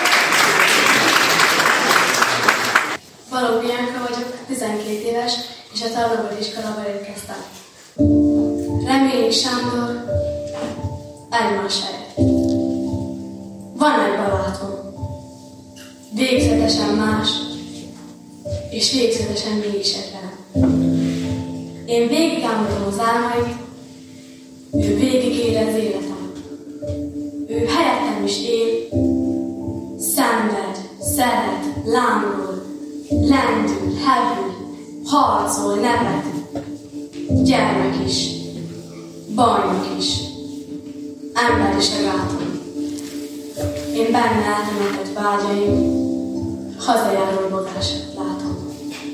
Balogh Bianca vagyok, tizenkét éves, és a Tarnóbeli iskolába érkeztem. Reményi Sándor, egymás helyett. Van egy barátom, végzetesen más, és végzetesen mégis egyben. Én végig álmodom az álmaim, ő végig él az életem. Ő helyettem is él, szenved, szeret, lángol, lendül, hevül, harcol, nevet. Gyermek is, bajnok is, ember is a gátom. Én benne eltemetett vágyaim, hazajáró bogását látom.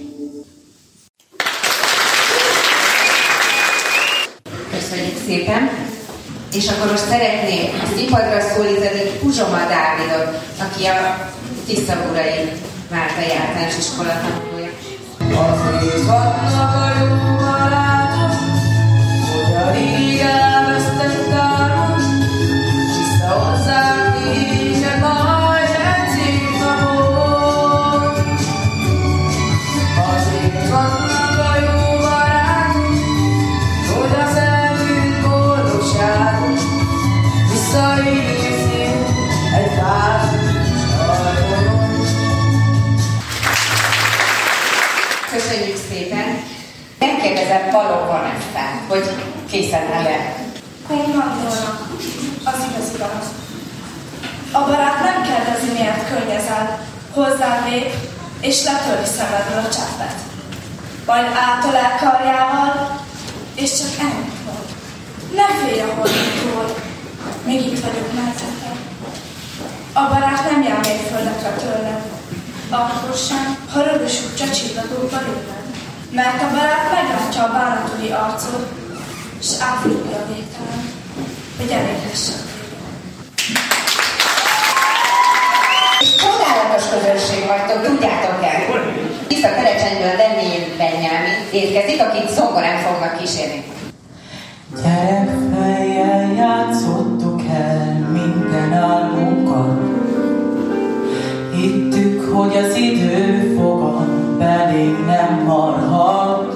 Köszönjük szépen! És akkor most szeretném a színpadra szólítani Puzsoma Dávidot, aki a Tiszaburai Mártai Általános Iskola tanulója. Azért vannak a jó barátok, hogy a rég elvesztett áron, visszahozzák téged majd egy szép napon. Azért vannak a jó barátok, hogy az elmúlt boldogságot visszaidézzél egy pár alkoholon. Köszönjük szépen! Megkérdezem Balogh Vanessát, hogy készen áll-e? Én gondolom, az igaz igaz. A barát nem kérdezi, miért könnyezel, hozzám lép, és letöri szemedről a cseppet. Majd átölel karjával, és csak ennyit mond. Ne félj a holmitól, még itt vagyok mellettem. A barát nem jár még földekre tőled, akkor sem, ha rögös útja csillagokba léped. Mert a barát meglátja a bánatúri arcod, és átfogja a végtelen, hogy elérhessen téged. És csodálatos közösség vagytok, tudjátok el. Vissza Kerecsenyből Demél Benyámi érkezik, akit zongorán fognak kísérni. Gyerekfejjel játszottuk el minden álmunkat. Hittük, hogy az idő fogan belénk nem marhat.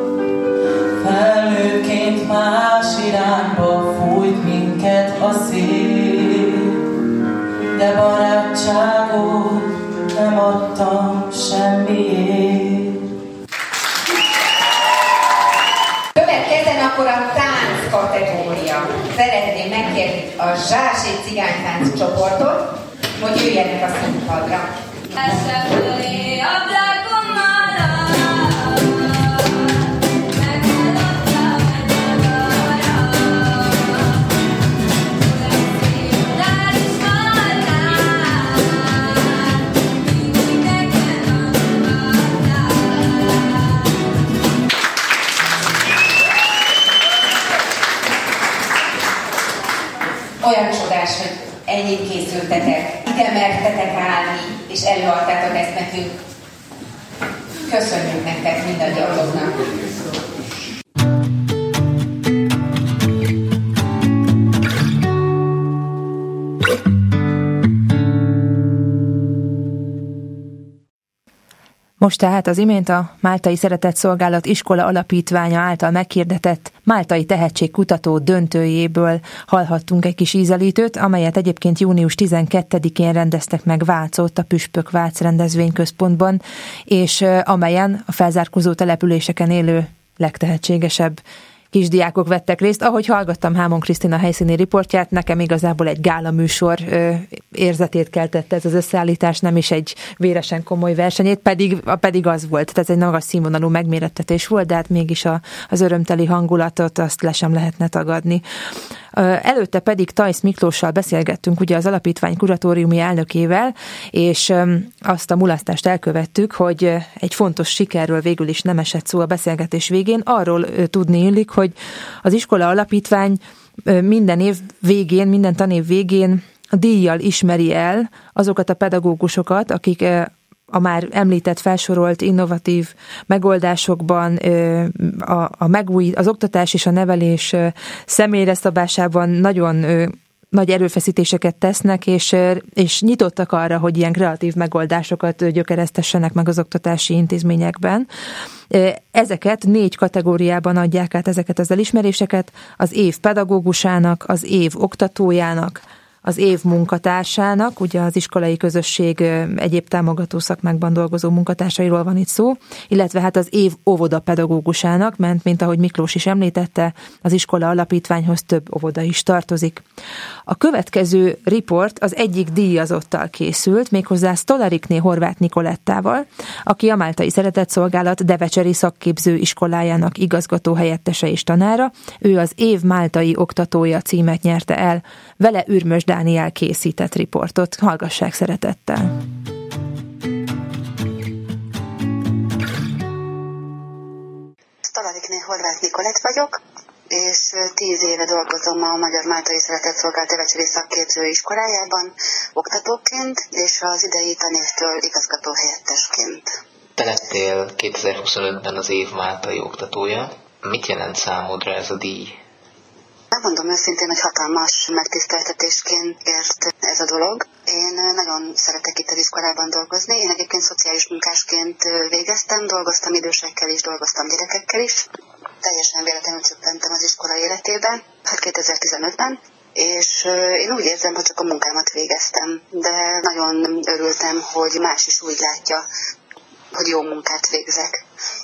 Felnőként más irányba fújt minket a szél, de barátságot nem adtam semmiért. Következzen akkor a tánc kategória. Szeretném megkérni a Zsásé cigánytánc csoportot, hogy jöjjenek a színpadra. Olyan csodás, hogy ennyit készültetek, ide mertetek állni, és előadtátok ezt nekünk. Köszönjük nektek mindannyiatoknak. Most tehát az imént a Máltai Szeretetszolgálat Iskola Alapítványa által meghirdetett Máltai Tehetségkutató döntőjéből hallhattunk egy kis ízelítőt, amelyet egyébként június tizenkettedikén rendeztek meg Vácott, a Püspök Vác rendezvényközpontban, és amelyen a felzárkózó településeken élő legtehetségesebb kisdiákok vettek részt. Ahogy hallgattam Hámon Krisztina helyszíni riportját, nekem igazából egy gála műsor ö, érzetét keltette ez az összeállítás, nem is egy véresen komoly versenyét, pedig, pedig az volt. Tehát ez egy magas színvonalú megmérettetés volt, de hát mégis a, az örömteli hangulatot azt le sem lehetne tagadni. Előtte pedig Tajsz Miklóssal beszélgettünk ugye az alapítvány kuratóriumi elnökével, és azt a mulasztást elkövettük, hogy egy fontos sikerről végül is nem esett szó a beszélgetés végén. Arról tudni illik, hogy az iskola alapítvány minden év végén, minden tanév végén a díjjal ismeri el azokat a pedagógusokat, akik a már említett, felsorolt innovatív megoldásokban, a, a megúj, az oktatás és a nevelés személyre szabásában nagyon nagy erőfeszítéseket tesznek, és, és nyitottak arra, hogy ilyen kreatív megoldásokat gyökeresztessenek meg az oktatási intézményekben. Ezeket négy kategóriában adják át, ezeket az elismeréseket: az év pedagógusának, az év oktatójának, az év munkatársának, ugye az iskolai közösség egyéb támogató szakmákban dolgozó munkatársairól van itt szó, illetve hát az év óvodapedagógusának, mert mint ahogy Miklós is említette, az iskola alapítványhoz több óvoda is tartozik. A következő riport az egyik díjazottal készült, méghozzá Stolarikné Horváth Nikolettával, aki a Máltai Szeretetszolgálat Devecseri szakképző iskolájának igazgató helyettese és tanára. Ő az év máltai oktatója címet nyerte el. Vele Ürmös Dániel készített riportot. Hallgassák szeretettel! Stolarikné Horváth Nikolett vagyok, és tíz éve dolgozom a Magyar Máltai Szeretetszolgálat Devecseri szakképző iskolájában oktatóként, és az idei tanévtől igazgató helyettesként. Te lettél kétezer-huszonötben az év máltai oktatója. Mit jelent számodra ez a díj? Megmondom őszintén, hogy hatalmas megtiszteltetésként ért ez a dolog. Én nagyon szeretek itt az iskolában dolgozni. Én egyébként szociális munkásként végeztem, dolgoztam idősekkel is, dolgoztam gyerekekkel is. Teljesen véletlenül csöppentem az iskola életébe, hát kétezer-tizenötben. És én úgy érzem, hogy csak a munkámat végeztem, de nagyon örültem, hogy más is úgy látja, hogy jó munkát végzek,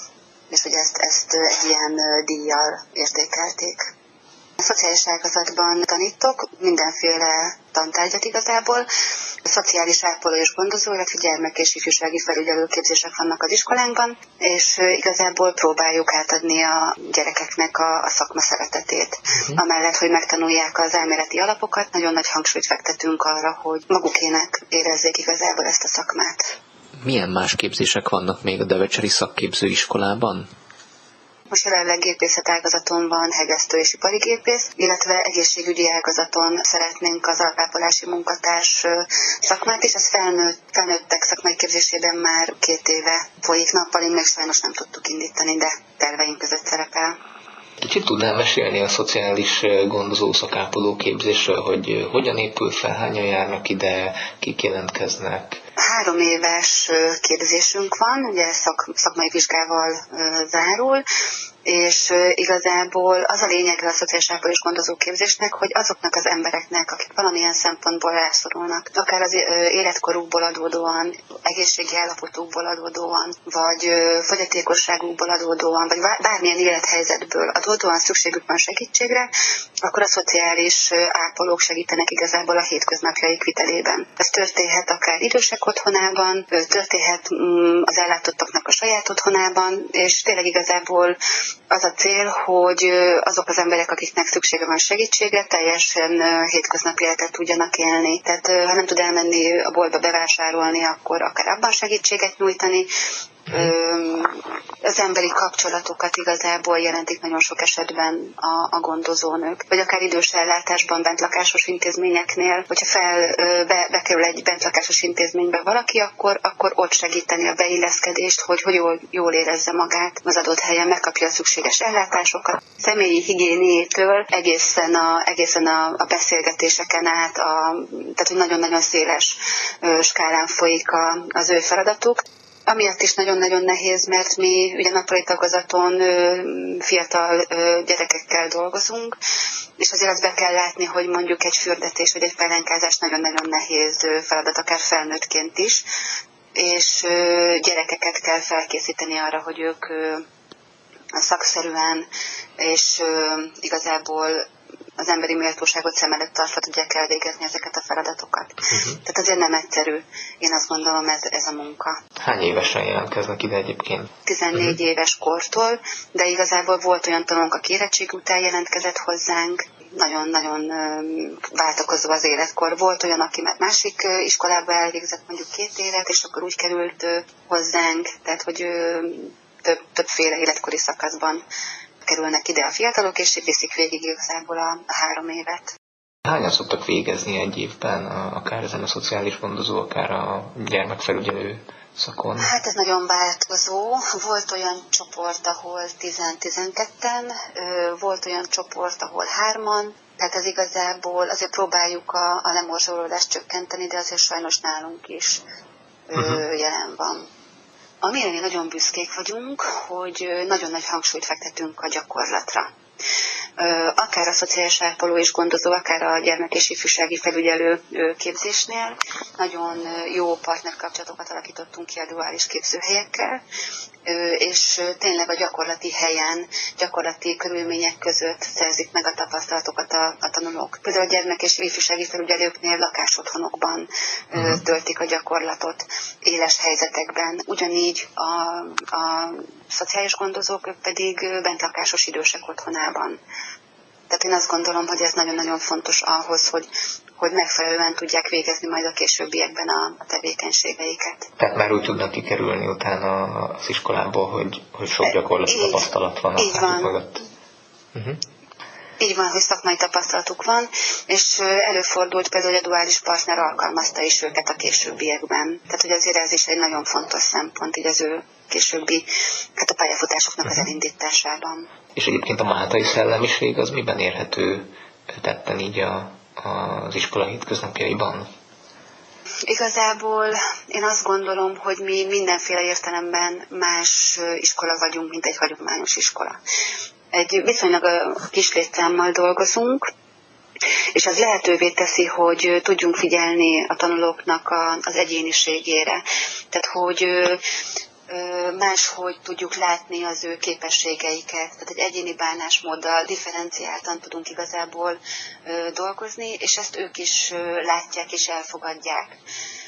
és hogy ezt, ezt egy ilyen díjjal értékelték. A szociális ágazatban tanítok mindenféle tantárgyat igazából. A szociális ápoló és gondozó, illetve gyermek- és ifjúsági felügyelőképzések vannak az iskolánkban, és igazából próbáljuk átadni a gyerekeknek a, a szakma szeretetét. Mm. Amellett, hogy megtanulják az elméleti alapokat, nagyon nagy hangsúlyt fektetünk arra, hogy magukének érezzék igazából ezt a szakmát. Milyen más képzések vannak még a Devecseri szakképző iskolában? Most jelenleg gépészet ágazaton van hegesztő és ipari gépész, illetve egészségügyi ágazaton szeretnénk az alapápolási munkatárs szakmát is. Ez felnőtt, felnőttek szakmai képzésében már két éve folyik, nappalig még sajnos nem tudtuk indítani, de terveink között szerepel. Kicsit tudnál mesélni a szociális gondozó szakápoló képzésről, hogy hogyan épül fel, hányan járnak ide, kik jelentkeznek? Három éves képzésünk van, ugye szak, szakmai vizsgával zárul, és igazából az a lényege a szociális ápolós gondozó képzésnek, hogy azoknak az embereknek, akik valamilyen szempontból rászorulnak, akár az életkorukból adódóan, egészségi állapotukból adódóan, vagy fogyatékosságukból adódóan, vagy bármilyen élethelyzetből adódóan szükségük van segítségre, akkor a szociális ápolók segítenek igazából a hétköznapjaik vitelében. Ez történhet akár idősek otthonában, történhet az ellátottaknak a saját otthonában, és tényleg igazából az a cél, hogy azok az emberek, akiknek szüksége van segítségre, teljesen hétköznapi életet tudjanak élni. Tehát ha nem tud elmenni a boltba bevásárolni, akkor akár abban segítséget nyújtani. Az emberi kapcsolatokat igazából jelentik nagyon sok esetben a, a gondozónők, vagy akár idős ellátásban, bentlakásos intézményeknél, hogyha fel be, bekerül egy bentlakásos intézménybe valaki, akkor, akkor ott segíteni a beilleszkedést, hogy, hogy jól, jól érezze magát az adott helyen, megkapja a szükséges ellátásokat. Személyi higiéniétől egészen a, egészen a, a beszélgetéseken át, a, tehát hogy nagyon-nagyon széles skálán folyik a, az ő feladatuk. Amiatt is nagyon-nagyon nehéz, mert mi ugye nappali tagozaton fiatal gyerekekkel dolgozunk, és azért azt be kell látni, hogy mondjuk egy fürdetés vagy egy pelenkázás nagyon-nagyon nehéz feladat, akár felnőttként is, és gyerekeket kell felkészíteni arra, hogy ők szakszerűen és igazából az emberi méltóságot szem előtt tartva tudják elvégezni ezeket a feladatokat. Uh-huh. Tehát azért nem egyszerű, én azt gondolom, ez, ez a munka. Hány évesen jelentkeznek ide egyébként? tizennégy uh-huh. éves kortól, de igazából volt olyan tanulónk, aki érettség után jelentkezett hozzánk, nagyon-nagyon váltakozó az életkor. Volt olyan, aki már másik iskolába elvégzett mondjuk két évet, és akkor úgy került hozzánk, tehát hogy több, többféle életkori szakaszban kerülnek ide a fiatalok, és viszik végig igazából a, a három évet. Hányan szoktak végezni egy évben, akár ezen a szociális gondozó, akár a gyermekfelügyelő szakon? Hát ez nagyon változó. Volt olyan csoport, ahol tíz-tizenketten, volt olyan csoport, ahol hárman, tehát ez igazából azért próbáljuk a, a lemorzsolódást csökkenteni, de azért sajnos nálunk is uh-huh. jelen van. Amire mi nagyon büszkék vagyunk, hogy nagyon nagy hangsúlyt fektetünk a gyakorlatra. Akár a szociális ápoló és gondozó, akár a gyermek- és ifjúsági felügyelő képzésnél nagyon jó partnerkapcsolatokat alakítottunk ki a duális képzőhelyekkel, és tényleg a gyakorlati helyen, gyakorlati körülmények között szerzik meg a tapasztalatokat a, a tanulók. Például a gyermek- és ifjúsági felügyelőknél lakásotthonokban uh-huh. töltik a gyakorlatot, éles helyzetekben. Ugyanígy a, a szociális gondozók pedig bentlakásos idősek otthonában. Tehát én azt gondolom, hogy ez nagyon-nagyon fontos ahhoz, hogy, hogy megfelelően tudják végezni majd a későbbiekben a, a tevékenységeiket. Tehát már úgy tudnak kikerülni utána az iskolából, hogy, hogy sok gyakorlati így, tapasztalat van a hátuk mögött. Uh-huh. Így van, hogy szakmai tapasztalatuk van, és előfordult például, hogy a duális partner alkalmazta is őket a későbbiekben. Tehát, hogy azért ez is egy nagyon fontos szempont, így az ő későbbi hát a pályafutásoknak az elindításában. És egyébként a máltai szellemiség az miben érhető tetten így a, az iskola hétköznapjaiban? Igazából én azt gondolom, hogy mi mindenféle értelemben más iskola vagyunk, mint egy hagyományos iskola. Egy viszonylag kis létszámmal dolgozunk, és az lehetővé teszi, hogy tudjunk figyelni a tanulóknak az egyéniségére. Tehát, hogy máshogy tudjuk látni az ő képességeiket, tehát egy egyéni bánásmóddal differenciáltan tudunk igazából dolgozni, és ezt ők is látják és elfogadják.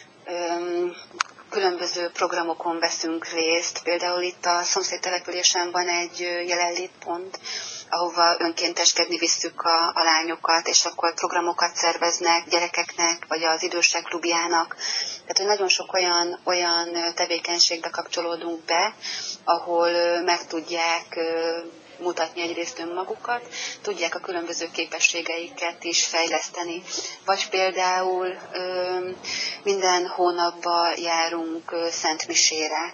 Különböző programokon veszünk részt, például itt a szomszédtelepülésen van egy jelenlétpont, ahova önkénteskedni visszük a, a lányokat, és akkor programokat szerveznek gyerekeknek, vagy az idősek klubjának. Tehát, hogy nagyon sok olyan, olyan tevékenységbe kapcsolódunk be, ahol meg tudják mutatni egyrészt önmagukat, tudják a különböző képességeiket is fejleszteni. Vagy például ö, minden hónapban járunk ö, szentmisére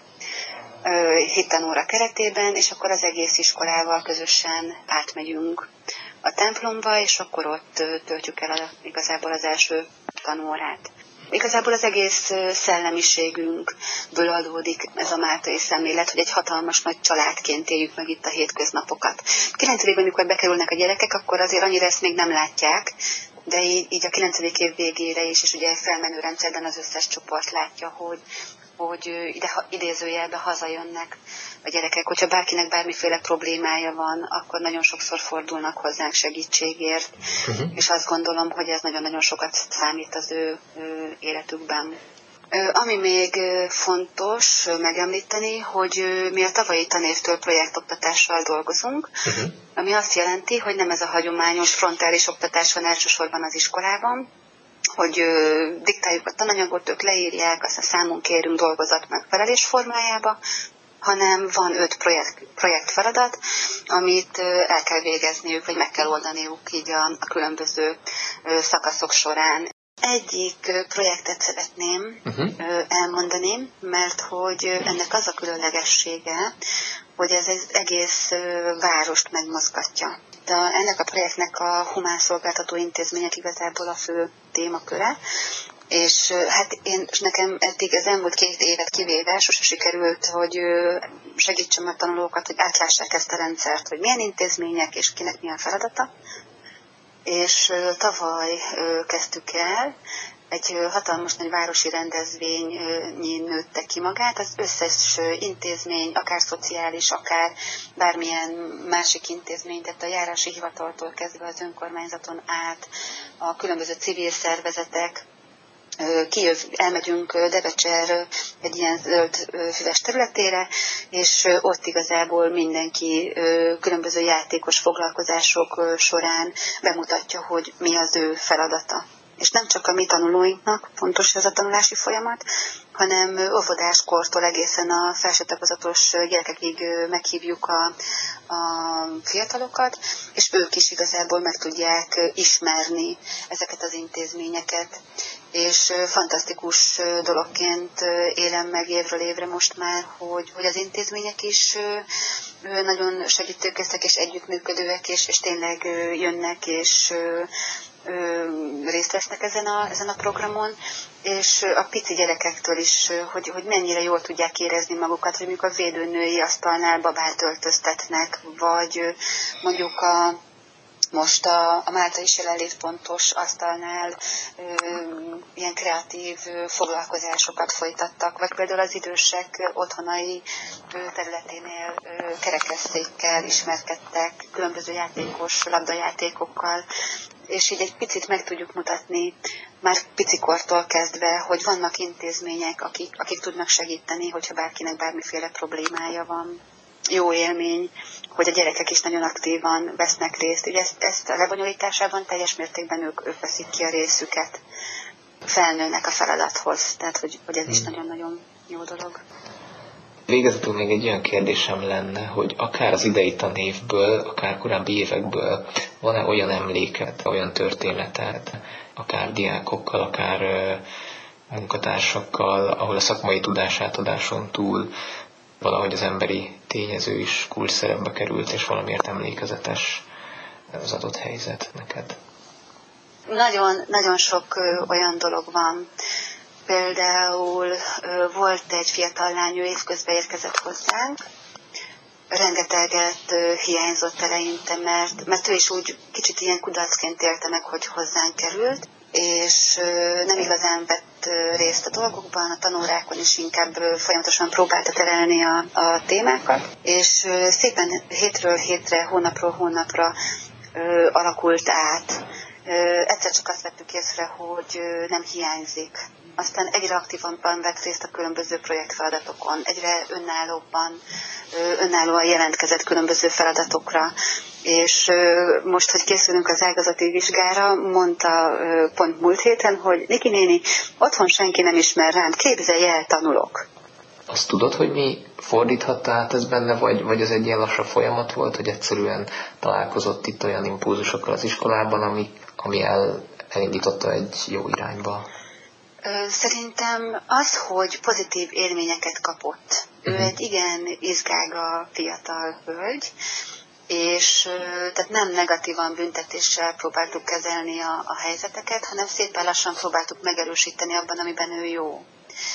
ö, hittanóra keretében, és akkor az egész iskolával közösen átmegyünk a templomba, és akkor ott ö, töltjük el a, igazából az első tanórát. Igazából az egész szellemiségünkből adódik ez a máltai szemlélet, hogy egy hatalmas nagy családként éljük meg itt a hétköznapokat. kilencedikben, amikor bekerülnek a gyerekek, akkor azért annyira ezt még nem látják, de így, így a kilencedik év végére is, és ugye felmenő rendszerben az összes csoport látja, hogy, hogy ide, idézőjelben hazajönnek a gyerekek. Hogyha bárkinek bármiféle problémája van, akkor nagyon sokszor fordulnak hozzánk segítségért, uh-huh. és azt gondolom, hogy ez nagyon-nagyon sokat számít az ő, ő életükben. Ami még fontos megemlíteni, hogy mi a tavalyi tanévtől projektoktatással dolgozunk, uh-huh. ami azt jelenti, hogy nem ez a hagyományos frontális oktatás van elsősorban az iskolában, hogy ö, diktáljuk a tananyagot, ők leírják, aztán számon kérünk dolgozat megfelelés formájába, hanem van öt projekt, projektfeladat, amit ö, el kell végezniük, vagy meg kell oldaniuk így a, a különböző ö, szakaszok során. Egyik projektet szeretném uh-huh. ö, elmondani, mert hogy ennek az a különlegessége, hogy ez az egész ö, várost megmozgatja. De ennek a projektnek a humán szolgáltató intézmények igazából a fő témaköre, és hát én, és nekem eddig az elmúlt két évet kivéve sose sikerült, hogy segítsem a tanulókat, hogy átlássák ezt a rendszert, hogy milyen intézmények és kinek milyen feladata. És tavaly kezdtük el, egy hatalmas nagy városi rendezvényen nőtte ki magát, az összes intézmény, akár szociális, akár bármilyen másik intézmény, tehát a járási hivataltól kezdve az önkormányzaton át, a különböző civil szervezetek, Kijöv, elmegyünk Devecser egy ilyen zöld füves területére, és ott igazából mindenki különböző játékos foglalkozások során bemutatja, hogy mi az ő feladata. És nem csak a mi tanulóinknak fontos ez a tanulási folyamat, hanem óvodáskortól egészen a felső tagozatos gyerekekig meghívjuk a, a fiatalokat, és ők is igazából meg tudják ismerni ezeket az intézményeket. És fantasztikus dologként élem meg évről évre most már, hogy, hogy az intézmények is nagyon segítőkészek és együttműködőek, és, és tényleg jönnek, és részt vesznek ezen a, ezen a programon, és a pici gyerekektől is, hogy, hogy mennyire jól tudják érezni magukat, hogy mondjuk a védőnői asztalnál babát öltöztetnek, vagy mondjuk a most a, a Máltai jelenlétpontos asztalnál ö, ilyen kreatív ö, foglalkozásokat folytattak, vagy például az idősek otthonai ö, területénél ö, kerekesszékkel ismerkedtek, különböző játékos labdajátékokkal, és így egy picit meg tudjuk mutatni, már picikortól kezdve, hogy vannak intézmények, akik, akik tudnak segíteni, hogyha bárkinek bármiféle problémája van. Jó élmény, hogy a gyerekek is nagyon aktívan vesznek részt. Ugye ezt, ezt a lebonyolításában teljes mértékben ők, ők veszik ki a részüket. Felnőnek a feladathoz, tehát hogy, hogy ez is nagyon-nagyon jó dolog. Végezetül még egy olyan kérdésem lenne, hogy akár az idei tanévből, akár korábbi évekből van-e olyan emléket, olyan történetet, akár diákokkal, akár munkatársakkal, ahol a szakmai tudásátadáson túl valahogy az emberi tényező is kulcs szerepbe került, és valamiért emlékezetes az adott helyzet neked? Nagyon, nagyon sok ö, olyan dolog van. Például ö, volt egy fiatal lány, ő évközben érkezett hozzánk, rengeteget ö, hiányzott eleinte, mert, mert ő is úgy kicsit ilyen kudarcként élte meg, hogy hozzánk került, és ö, nem igazán vett részt a dolgokban, a tanórákon is inkább folyamatosan próbálta terelni a, a témákat, és szépen hétről hétre, hónapról hónapra ö, alakult át. Ö, egyszer csak azt vettük észre, hogy nem hiányzik. Aztán egyre aktívabban vett részt a különböző projektfeladatokon, egyre önállóbban, önállóan jelentkezett különböző feladatokra, és most, hogy készülünk az ágazati vizsgára, mondta pont múlt héten, hogy Niki néni, otthon senki nem ismer rám, képzelj el, tanulok. Azt tudod, hogy mi fordíthatta át ez benne, vagy, vagy az egy ilyen lassabb folyamat volt, hogy egyszerűen találkozott itt olyan impulzusokkal az iskolában, ami, ami el, elindította egy jó irányba? Szerintem az, hogy pozitív élményeket kapott. Uh-huh. Ő egy igen izgága fiatal hölgy, és tehát nem negatívan büntetéssel próbáltuk kezelni a, a helyzeteket, hanem szépen lassan próbáltuk megerősíteni abban, amiben ő jó.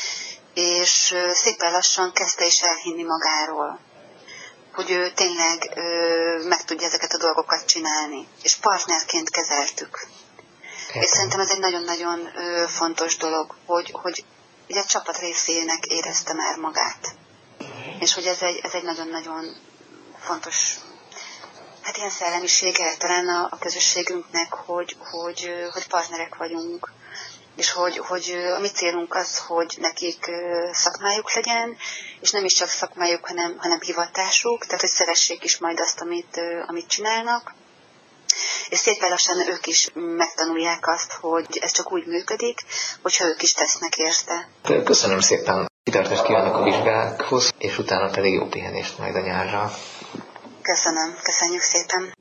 És szépen lassan kezdte is elhinni magáról, hogy ő tényleg ö, meg tudja ezeket a dolgokat csinálni. És partnerként kezeltük. Értem. És szerintem ez egy nagyon-nagyon ö, fontos dolog, hogy, hogy ugye a csapat részének érezte már magát. És hogy ez egy, ez egy nagyon-nagyon fontos, hát ilyen szellemisége talán a, a közösségünknek, hogy, hogy, hogy partnerek vagyunk, és hogy, hogy a mi célunk az, hogy nekik szakmájuk legyen, és nem is csak szakmájuk, hanem, hanem hivatásuk, tehát hogy szeressék is majd azt, amit, amit csinálnak. És szépen lassan ők is megtanulják azt, hogy ez csak úgy működik, hogyha ők is tesznek érte. Köszönöm szépen, kitartást kívánok a vizsgákhoz, és utána pedig jó pihenést majd a nyárra. Köszönöm, köszönjük szépen.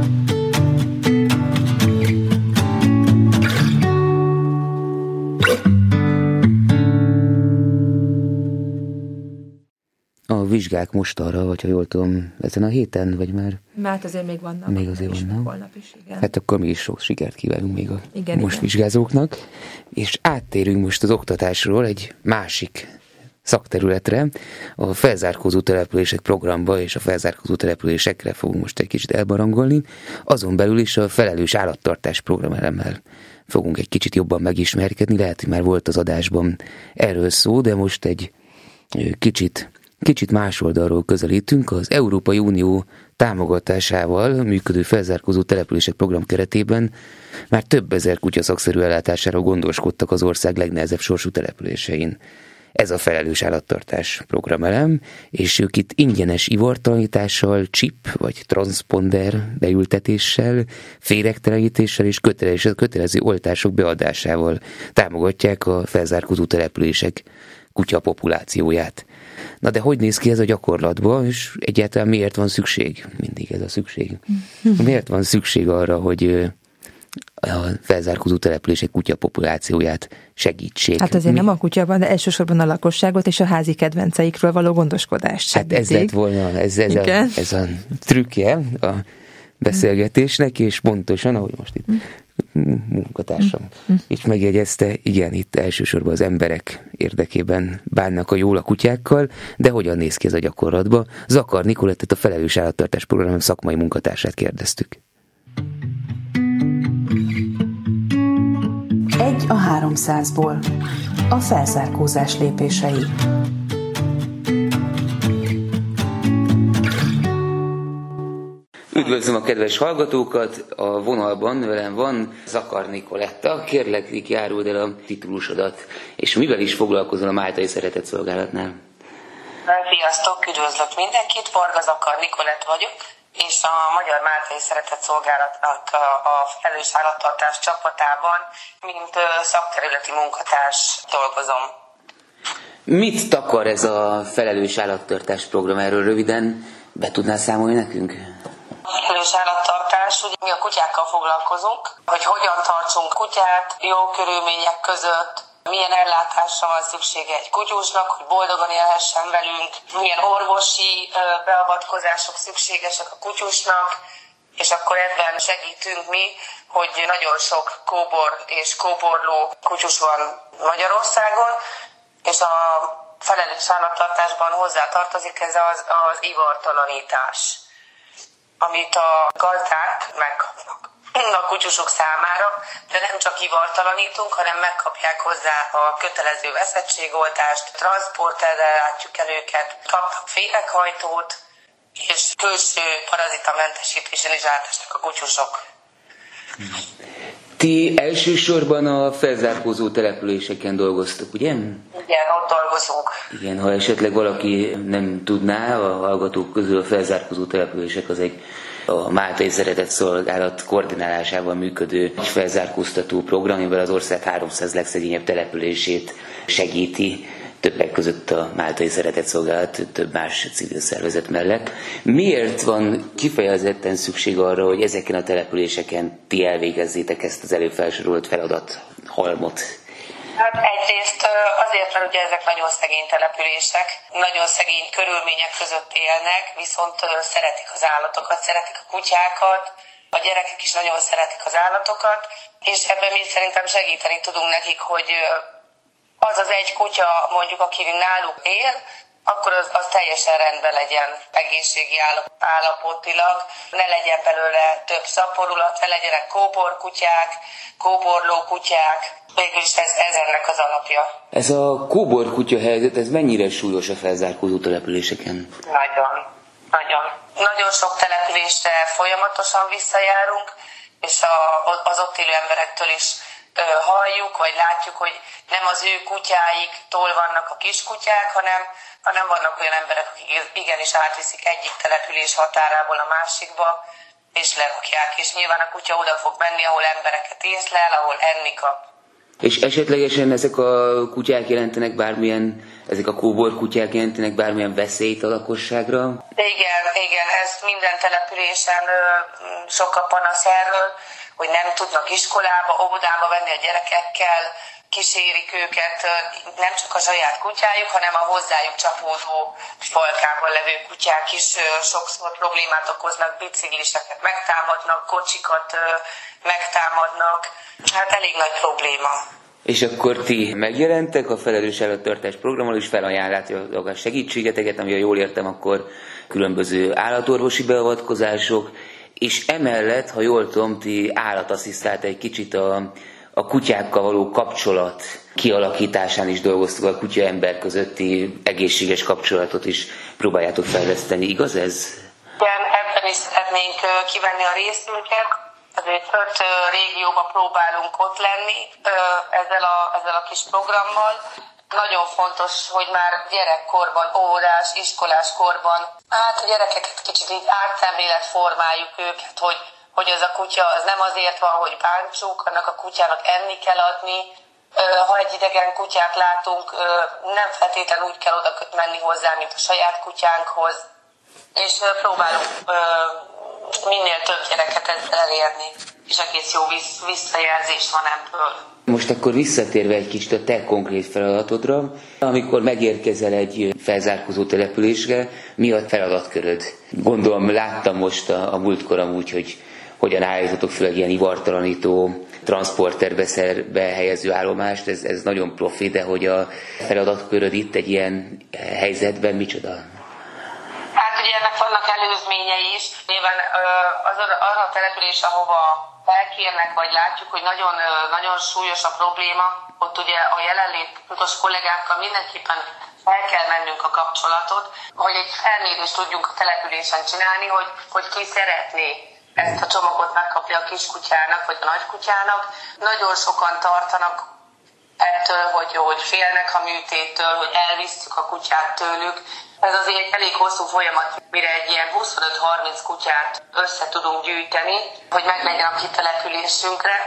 A vizsgák most arra, vagy ha jól tudom, ezen a héten, vagy már... Mert azért még vannak. Még azért vannak. Holnap is, igen. Hát akkor mi is sok sikert kívánunk még a igen, most igen. vizsgázóknak. És áttérünk most az oktatásról egy másik szakterületre, a felzárkózó települések programba, és a felzárkózó településekre fogunk most egy kicsit elbarangolni. Azon belül is a felelős állattartás programelemmel fogunk egy kicsit jobban megismerkedni. Lehet, hogy már volt az adásban erről szó, de most egy kicsit kicsit más oldalról közelítünk. Az Európai Unió támogatásával működő felzárkózó települések program keretében már több ezer kutya szakszerű ellátására gondoskodtak az ország legnehezebb sorsú településein. Ez a felelős állattartás programelem, és ők itt ingyenes ivartalanítással, chip vagy transponder beültetéssel, féregtelenítéssel és kötelező, kötelező oltások beadásával támogatják a felzárkózó települések kutyapopulációját. Na de hogy néz ki ez a gyakorlatban, és egyáltalán miért van szükség? Mindig ez a szükség. Miért van szükség arra, hogy a felzárkózó települések kutyapopulációját segítsék? Hát azért Mi? nem a kutyában, de elsősorban a lakosságot és a házi kedvenceikről való gondoskodást segítik. Hát ez lett volna, ez, ez, a, ez a trükkje a beszélgetésnek, és pontosan, ahogy most itt munkatársam is megjegyezte, igen, itt elsősorban az emberek érdekében bánnak a jól a kutyákkal, de hogyan néz ki ez a gyakorlatban? Zakar Nicolettet, a felelős állattartás program szakmai munkatársát kérdeztük. Egy a háromszázból. A felzárkózás lépései. Üdvözlöm a kedves hallgatókat, a vonalban velem van Zakar Nicoletta. Kérlek, járuld el a titulusodat, és mivel is foglalkozol a Máltai Szeretetszolgálatnál? Sziasztok, üdvözlök mindenkit, Varga Zakar Nicolett vagyok, és a Magyar Máltai Szeretetszolgálatnak a felelős állattartás csapatában, mint szakterületi munkatárs dolgozom. Mit takar ez a felelős állattartás program? Erről röviden be tudnál számolni nekünk? A felelős állattartás, ugye mi a kutyákkal foglalkozunk, hogy hogyan tartsunk kutyát jó körülmények között, milyen ellátásra van szüksége egy kutyusnak, hogy boldogan élhessen velünk, milyen orvosi beavatkozások szükségesek a kutyusnak, és akkor ebben segítünk mi, hogy nagyon sok kóbor és kóborló kutyus van Magyarországon, és a felelős állattartásban hozzá tartozik ez az, az ivartalanítás, amit a gazdák megkapnak a kutyusok számára, de nem csak ivartalanítunk, hanem megkapják hozzá a kötelező veszettségoltást, transporterrel látjuk el őket, kapnak féreghajtót, és külső parazitamentesítésen is átesnek a kutyusok. Ti elsősorban a felzárkózó településeken dolgoztok, ugye? Igen, ott dolgozunk. Igen, ha esetleg valaki nem tudná, a hallgatók közül a felzárkózó települések az egy a Máltai Szeretetszolgálat koordinálásával működő felzárkóztató program, amivel az ország háromszáz legszegényebb települését segíti, többek között a Máltai Szeretetszolgálat több más civil szervezet mellett. Miért van kifejezetten szükség arra, hogy ezeken a településeken ti elvégezzétek ezt az előbb felsorolt feladathalmot? Hát egyrészt azért, mert ugye ezek nagyon szegény települések, nagyon szegény körülmények között élnek, viszont szeretik az állatokat, szeretik a kutyákat, a gyerekek is nagyon szeretik az állatokat, és ebben mi szerintem segíteni tudunk nekik, hogy az az egy kutya, mondjuk, aki náluk él, akkor az, az teljesen rendben legyen egészségi állapotilag, ne legyen belőle több szaporulat, ne legyenek kóborkutyák, kóborlókutyák, végülis ez, ez ennek az alapja. Ez a kóborkutya helyzet, ez mennyire súlyos a felzárkózó településeken? Nagyon, nagyon. Nagyon sok településre folyamatosan visszajárunk, és a, az ott élő emberektől is halljuk, vagy látjuk, hogy nem az ő kutyáiktól vannak a kiskutyák, hanem, hanem vannak olyan emberek, akik igenis átviszik egyik település határából a másikba, és lerakják, és nyilván a kutya oda fog menni, ahol embereket észlel, ahol enni kap. És esetlegesen ezek a kutyák jelentenek bármilyen, ezek a kóborkutyák jelentenek bármilyen veszélyt a lakosságra? Igen, igen, ez minden településen ö, sok a panasz erről, hogy nem tudnak iskolába, óvodába venni a gyerekekkel, kísérik őket, nem csak a saját kutyájuk, hanem a hozzájuk csapódó falkában levő kutyák is sokszor problémát okoznak, bicikliseket megtámadnak, kocsikat megtámadnak, hát elég nagy probléma. És akkor ti megjelentek a felelős állattartás programmal, és felajánljátok a segítségeteket, ami, ha jól értem, akkor különböző állatorvosi beavatkozások, és emellett, ha jól tudom, ti állatasszisztált egy kicsit a, a kutyákkal való kapcsolat kialakításán is dolgoztuk, a kutya-ember közötti egészséges kapcsolatot is próbáljátok fejleszteni, igaz ez? Igen, ebben is szeretnénk kivenni a részünket. Azért öt régióba próbálunk ott lenni ezzel a, ezzel a kis programmal. Nagyon fontos, hogy már gyerekkorban, óvodás, iskolás korban, hát a gyerekeket kicsit így átszemlélet formáljuk őket, hogy, hogy ez a kutya az nem azért van, hogy bántsuk, annak a kutyának enni kell adni. Ha egy idegen kutyát látunk, nem feltétlenül úgy kell oda menni hozzá, mint a saját kutyánkhoz. És próbálunk minél több gyereket ezzel elérni, és egész jó visszajelzés van ebből. Most akkor visszatérve egy kicsit a te konkrét feladatodra, amikor megérkezel egy felzárkózó településre, mi a feladatköröd? Gondolom, láttam most a, a múltkor amúgy, hogy hogyan állítotok fel egy ilyen ivartalanító, transporterbe helyező állomást, ez, ez nagyon profi, de hogy a feladatköröd itt egy ilyen helyzetben micsoda? Hát ugye ennek vannak előzményei is. Nyilván az arra a település, ahova felkérnek, vagy látjuk, hogy nagyon, nagyon súlyos a probléma, ott ugye a jelenlétos kollégákkal mindenképpen fel kell mennünk a kapcsolatot, hogy egy felmérést tudjunk a településen csinálni, hogy, hogy ki szeretné ezt a csomagot megkapni a kiskutyának, vagy a nagykutyának. Nagyon sokan tartanak ettől, hogy, hogy félnek a műtéttől, hogy elvisszük a kutyát tőlük. Ez azért egy elég hosszú folyamat, mire egy ilyen huszonöt-harminc kutyát össze tudunk gyűjteni, hogy meglegyen a kitelepülésünkre.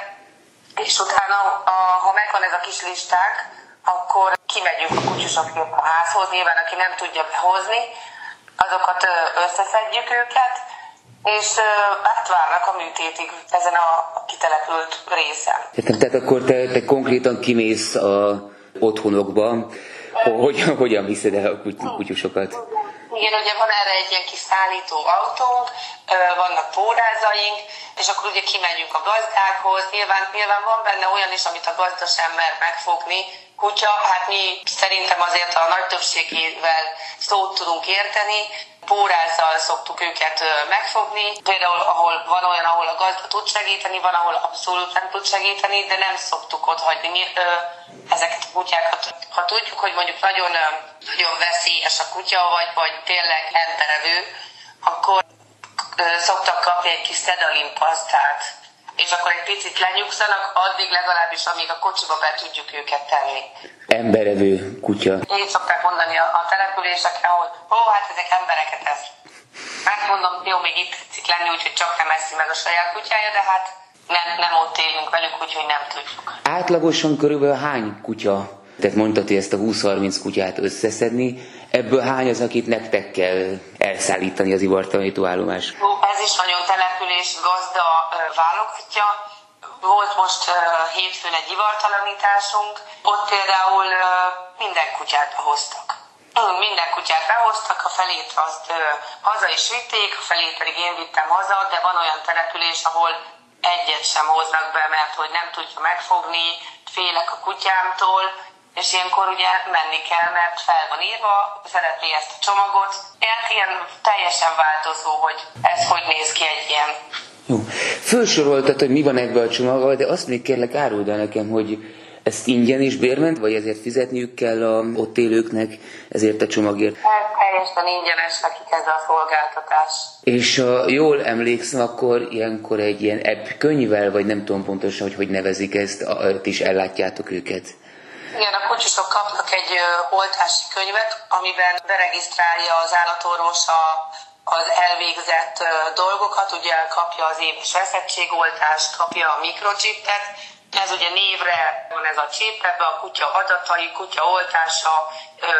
És utána, a, ha megvan ez a kis listánk, akkor kimegyünk a kutyusokért a házhoz, nyilván aki nem tudja behozni, azokat összeszedjük őket, és átvárnak a műtétig ezen a kitelepült részen. Tehát akkor te, te konkrétan kimész a otthonokba, hogyan, hogyan viszed el a kutyusokat? Igen, ugye van erre egy ilyen kis szállító autónk, vannak pórázaink, és akkor ugye kimegyünk a gazdákhoz. Nyilván, nyilván van benne olyan is, amit a gazda sem mer megfogni. Kutya, hát mi szerintem azért a nagy többségével szót tudunk érteni, pórázzal szoktuk őket megfogni. Például ahol van olyan, ahol a gazda tud segíteni, van, ahol abszolút nem tud segíteni, de nem szoktuk ott hagyni mi, ö, ezeket a kutyákat. Ha tudjuk, hogy mondjuk nagyon, nagyon veszélyes a kutya, vagy, vagy tényleg emberevő, akkor ö, szoktak kapni egy kis szedalimpasztát, és akkor egy picit lenyugszanak, addig legalábbis, amíg a kocsiba be tudjuk őket tenni. Emberevő kutya. Így szokták mondani a, a településeken, hogy ó, hát ezek embereket esznek. Hát mondom, jó, még itt tetszik lenni, úgyhogy csak nem eszi meg a saját kutyája, de hát nem, nem ott élünk velük, úgyhogy nem tudjuk. Átlagosan körülbelül hány kutya? Tehát mondtad, hogy ezt a húsz-harminc kutyát összeszedni, ebből hány az, akit nektek kell elszállítani az ivartalanító állomás? Ez is nagyon település, gazda válogatja. Volt most uh, hétfőn egy ivartalanításunk, ott például uh, minden kutyát behoztak. Minden kutyát behoztak, a felét azt uh, haza is vitték, a felét pedig én vittem haza, de van olyan település, ahol egyet sem hoznak be, mert hogy nem tudja megfogni, félek a kutyámtól, és ilyenkor ugye menni kell, mert fel van írva, szeretné ezt a csomagot. Hát ilyen teljesen változó, hogy ez hogy néz ki egy ilyen. Jó. Fölsoroltad, hogy mi van ebben a csomaggal, de azt még kérlek áruld el nekem, hogy ezt ingyen is bérment, vagy ezért fizetniük kell a ott élőknek ezért a csomagért? Ez teljesen ingyenes nekik ez a szolgáltatás. És ha jól emlékszem, akkor ilyenkor egy ilyen app könyvvel, vagy nem tudom pontosan, hogy hogy nevezik ezt, is ellátjátok őket. Igen, a kutyusok kapnak egy ö, oltási könyvet, amiben beregisztrálja az állatorvos a, az elvégzett ö, dolgokat, ugye kapja az éves veszettségoltást, kapja a mikrocsipet, ez ugye névre van ez a csip, ebbe a kutya adatai, kutya oltása, ö,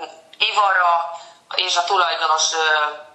ivara és a tulajdonos ö,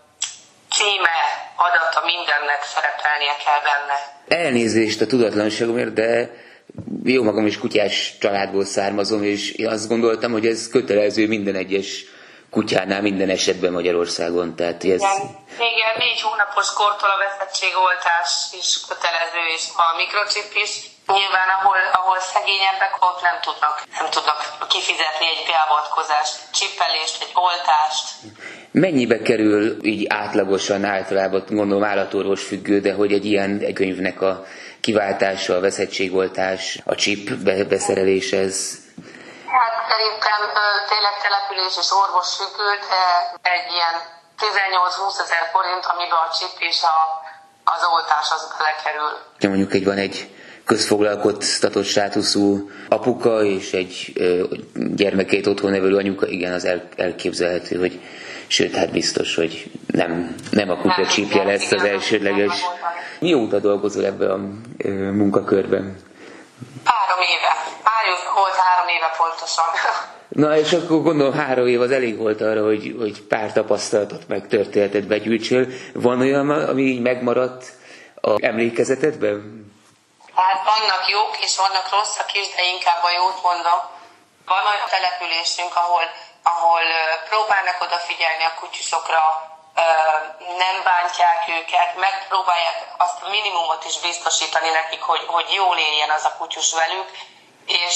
címe, adata, mindennek szerepelnie kell benne. Elnézést a tudatlanságomért, de jó magam is kutyás családból származom, és én azt gondoltam, hogy ez kötelező minden egyes kutyánál, minden esetben Magyarországon. Tehát ez... Igen, igen, négy hónapos kortól a veszettségoltás is kötelező, és a mikrocsip is. Nyilván, ahol, ahol szegényebbek, ott nem tudnak, nem tudnak kifizetni egy beavatkozást, csippelést, egy oltást. Mennyibe kerül így átlagosan, általában gondolom állatorvos függő, de hogy egy ilyen egy könyvnek a kiváltása, a veszettségoltás, a chip beszereléshez? Hát szerintem tényleg település és orvos függő, de egy ilyen tizennyolc-húszezer forint, amiben a chip és a, az oltás az belekerül. Mondjuk egy van egy közfoglalkoztatott státuszú apuka és egy ö, gyermekét otthon nevelő anyuka, igen, az el, elképzelhető, hogy sőt, hát biztos, hogy nem, nem a kutya csípje lesz az elsődleges. Mióta dolgozol ebben a ö, munkakörben? Három éve. Május volt három éve pontosan. Na, és akkor gondolom három év az elég volt arra, hogy, hogy pár tapasztalatot meg történetet begyűjtsél. Van olyan, ami így megmaradt az emlékezetedben? Hát vannak jók és vannak rosszak is, de inkább a jót mondom. Van olyan településünk, ahol, ahol próbálnak odafigyelni a kutyusokra, nem bántják őket, megpróbálják azt a minimumot is biztosítani nekik, hogy, hogy jól éljen az a kutyus velük. És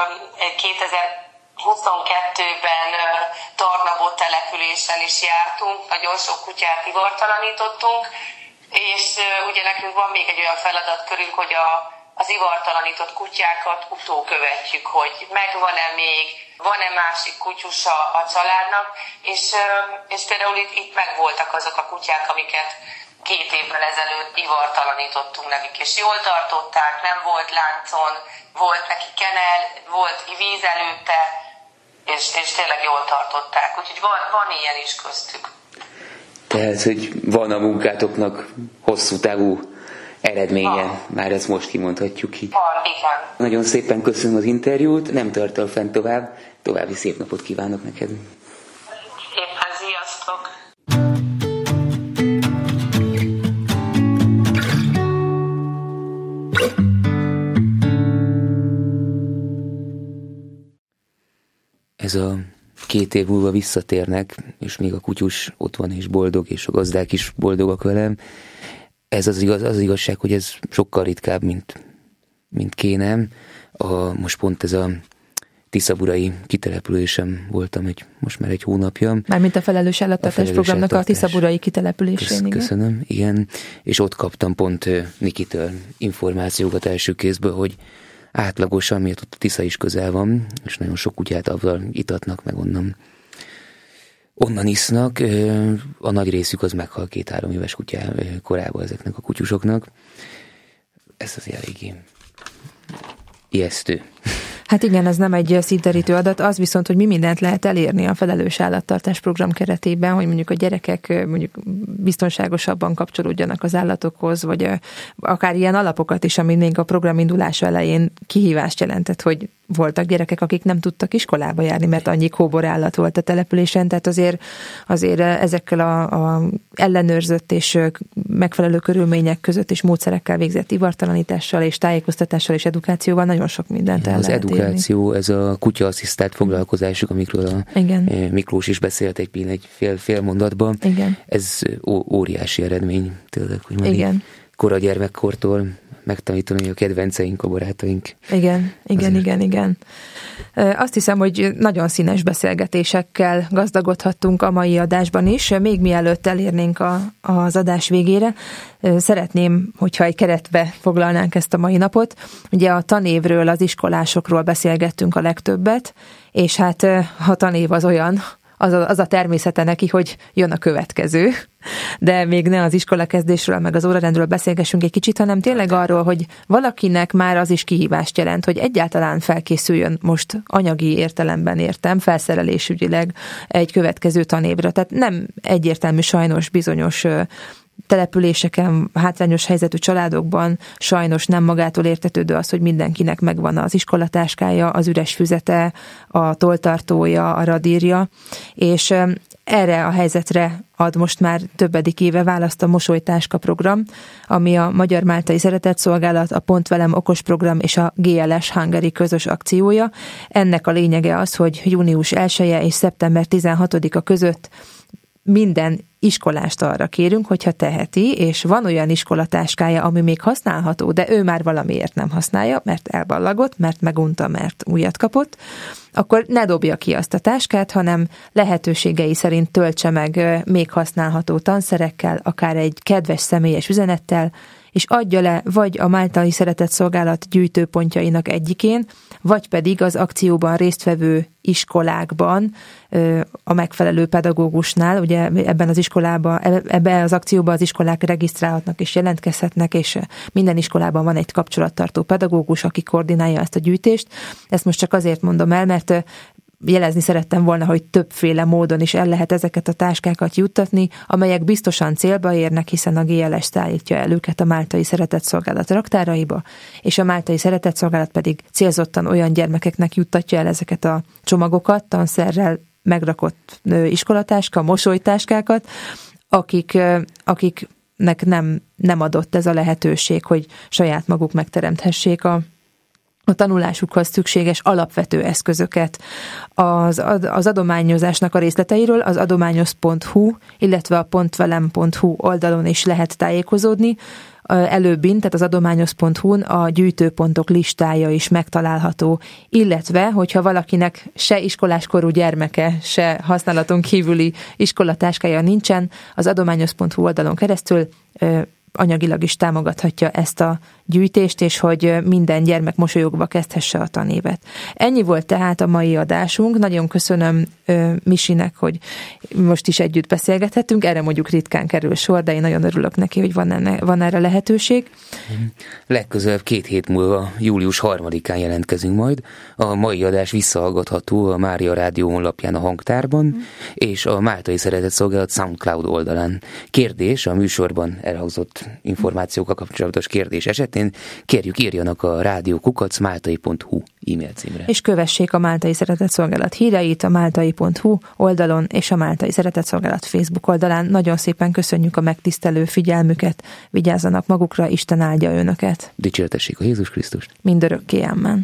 kétezer-huszonkettőben Tarnabot településen is jártunk, nagyon sok kutyát ivartalanítottunk, és ugye nekünk van még egy olyan feladatkörünk, hogy a, az ivartalanított kutyákat utókövetjük, hogy megvan-e még, van-e másik kutyus a, a családnak, és, és például itt, itt megvoltak azok a kutyák, amiket két évvel ezelőtt ivartalanítottunk nekik, és jól tartották, nem volt láncon, volt neki kenel, volt víz előtte, és, és tényleg jól tartották, úgyhogy van, van ilyen is köztük. Tehát, hogy van a munkátoknak hosszú távú eredménye, van. Már ezt most kimondhatjuk ki. Van, igen. Nagyon szépen köszönöm az interjút, nem tartal fent tovább, további szép napot kívánok neked. Éppen, sziasztok! Ez a két év múlva visszatérnek, és még a kutyus ott van és boldog, és a gazdák is boldogak velem. Ez az, igaz, az igazság, hogy ez sokkal ritkább, mint, mint kéne. A, most pont ez a tiszaburai kitelepülésem voltam egy, most már egy hónapja. Mármint a felelős állattartás programnak a tiszaburai kitelepülésén. Kösz, köszönöm, igen. És ott kaptam pont Nikitől információkat első kézből, hogy átlagosan, miért ott a Tisza is közel van, és nagyon sok kutyát avval itatnak, meg onnan, onnan isznak. A nagy részük az meghal két-három éves kutyá korában ezeknek a kutyusoknak. Ez azért eléggé ijesztő. Hát igen, ez nem egy szívderítő adat, az viszont, hogy mi mindent lehet elérni a felelős állattartás program keretében, hogy mondjuk a gyerekek mondjuk biztonságosabban kapcsolódjanak az állatokhoz, vagy akár ilyen alapokat is, ami még a program indulása elején kihívást jelentett, hogy voltak gyerekek, akik nem tudtak iskolába járni, mert annyi kóbor állat volt a településen, tehát azért, azért ezekkel a, a ellenőrzött és megfelelő körülmények között és módszerekkel végzett ivartalanítással és tájékoztatással és edukációval nagyon sok mindent el az lehet edukáció, érni. Ez a kutya-asszisztált foglalkozásuk, amikről a Igen. Miklós is beszélt egy pillanat, egy fél, fél mondatban. Igen. Ez ó, óriási eredmény, tényleg, hogy már Igen. kora gyermekkortól megtanítani a kedvenceink, a barátaink. Igen, igen, Azért. igen, igen. Azt hiszem, hogy nagyon színes beszélgetésekkel gazdagodhattunk a mai adásban is. Még mielőtt elérnénk a, az adás végére, szeretném, hogyha egy keretbe foglalnánk ezt a mai napot. Ugye a tanévről, az iskolásokról beszélgettünk a legtöbbet, és hát a tanév az olyan, az a, az a természete neki, hogy jön a következő. De még ne az iskolakezdésről, meg az órarendről beszélgessünk egy kicsit, hanem tényleg arról, hogy valakinek már az is kihívást jelent, hogy egyáltalán felkészüljön, most anyagi értelemben értem, felszerelésügyileg egy következő tanévre. Tehát nem egyértelmű sajnos bizonyos településeken, hátrányos helyzetű családokban sajnos nem magától értetődő az, hogy mindenkinek megvan az iskolatáskája, az üres füzete, a tolltartója, a radírja, és erre a helyzetre ad most már többedik éve választ a Mosolytáska program, ami a Magyar Máltai Szeretetszolgálat, a Pont Velem okos program és a gé el es Hungary közös akciója. Ennek a lényege az, hogy június elseje és szeptember tizenhatodika között minden iskolást arra kérünk, hogyha teheti, és van olyan iskolatáskája, ami még használható, de ő már valamiért nem használja, mert elballagott, mert megunta, mert újat kapott, akkor ne dobja ki azt a táskát, hanem lehetőségei szerint töltse meg még használható tanszerekkel, akár egy kedves személyes üzenettel, és adja le vagy a Máltai Szeretetszolgálat gyűjtőpontjainak egyikén, vagy pedig az akcióban résztvevő iskolákban, a megfelelő pedagógusnál, ugye ebben az iskolában, ebben az akcióban az iskolák regisztrálhatnak és jelentkezhetnek, és minden iskolában van egy kapcsolattartó pedagógus, aki koordinálja ezt a gyűjtést. Ezt most csak azért mondom el, mert jelezni szerettem volna, hogy többféle módon is el lehet ezeket a táskákat juttatni, amelyek biztosan célba érnek, hiszen a gé el es szállítja el őket a Máltai Szeretetszolgálat raktáraiba, és a Máltai Szeretetszolgálat pedig célzottan olyan gyermekeknek juttatja el ezeket a csomagokat, tanszerrel megrakott iskolatáska, mosolytáskákat, akik, akiknek nem, nem adott ez a lehetőség, hogy saját maguk megteremthessék a a tanulásukhoz szükséges alapvető eszközöket. Az, az adományozásnak a részleteiről az adományoz pont hu, illetve a pontvelem pont hu oldalon is lehet tájékozódni. Előbbin, tehát az adományoz pont hu-n a gyűjtőpontok listája is megtalálható, illetve, hogyha valakinek se iskoláskorú gyermeke, se használaton kívüli iskolatáskája nincsen, az adományoz pont hu oldalon keresztül anyagilag is támogathatja ezt a gyűjtést, és hogy minden gyermek mosolyogva kezdhesse a tanévet. Ennyi volt tehát a mai adásunk. Nagyon köszönöm uh, Misinek, hogy most is együtt beszélgethettünk. Erre mondjuk ritkán kerül sor, de én nagyon örülök neki, hogy van, enne, van erre lehetőség. Legközelebb két hét múlva, július harmadikán jelentkezünk majd. A mai adás visszahallgatható a Mária Rádió honlapján a hangtárban, mm. és a Máltai Szeretetszolgálat SoundCloud oldalán. Kérdés, a műsorban elhangzott információkkal kapcsolatos kérdés esetén kérjük, írjanak a rádió kukac máltai pont hu e-mail címre. És kövessék a Máltai Szeretetszolgálat híreit a máltai pont hu oldalon és a Máltai Szeretetszolgálat Facebook oldalán. Nagyon szépen köszönjük a megtisztelő figyelmüket, vigyázzanak magukra, Isten áldja önöket. Dicsértessék a Jézus Krisztust. Mindörökké, amen.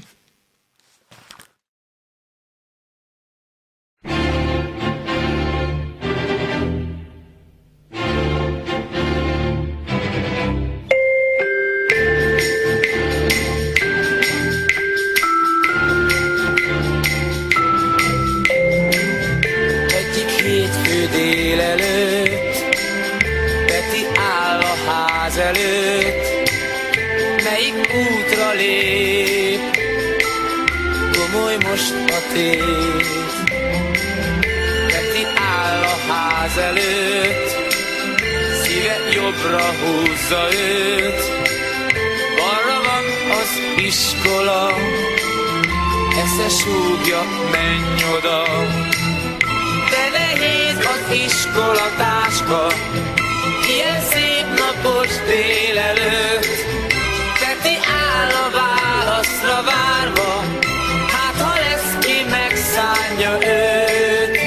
Előtt, melyik útra lép, komoly most a tét. Peti áll a ház előtt, szíve jobbra húzza őt. Balra van az iskola, esze súgja, menj oda. De nehéz az iskolatáska, ilyen szép napos délelőtt. Peti áll a válaszra várva, hát ha lesz ki megszánja őt.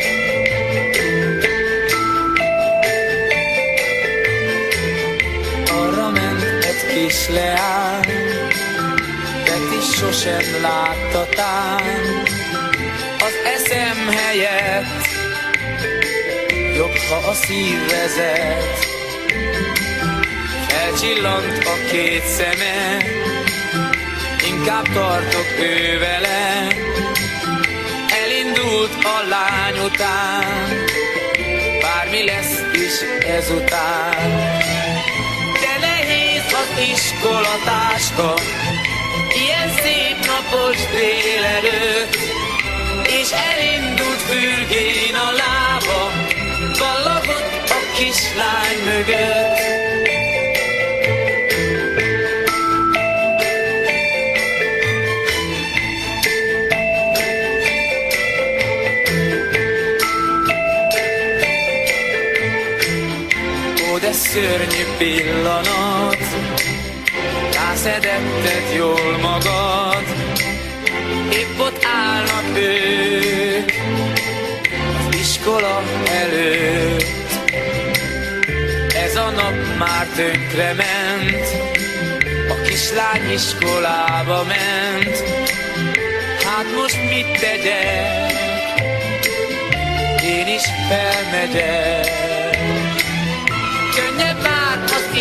Arra ment egy kis leány, Peti sosem látta tán. Az eszem helyett jobb, ha a szív vezet. Felcsillant a két szeme, inkább tartok ő vele. Elindult a lány után, bármi lesz is ezután. De nehéz az iskolatáska, ilyen szép napos délelőtt. És elindult fürgén a lába, ballagott a kislány mögött. Ó, de szörnyű pillanat, rászedetted jól magad. Épp ott állnak ők az iskola előtt. Ez a nap már tönkre ment, a kislány iskolába ment. Hát most mit tegyek, én is felmegyek.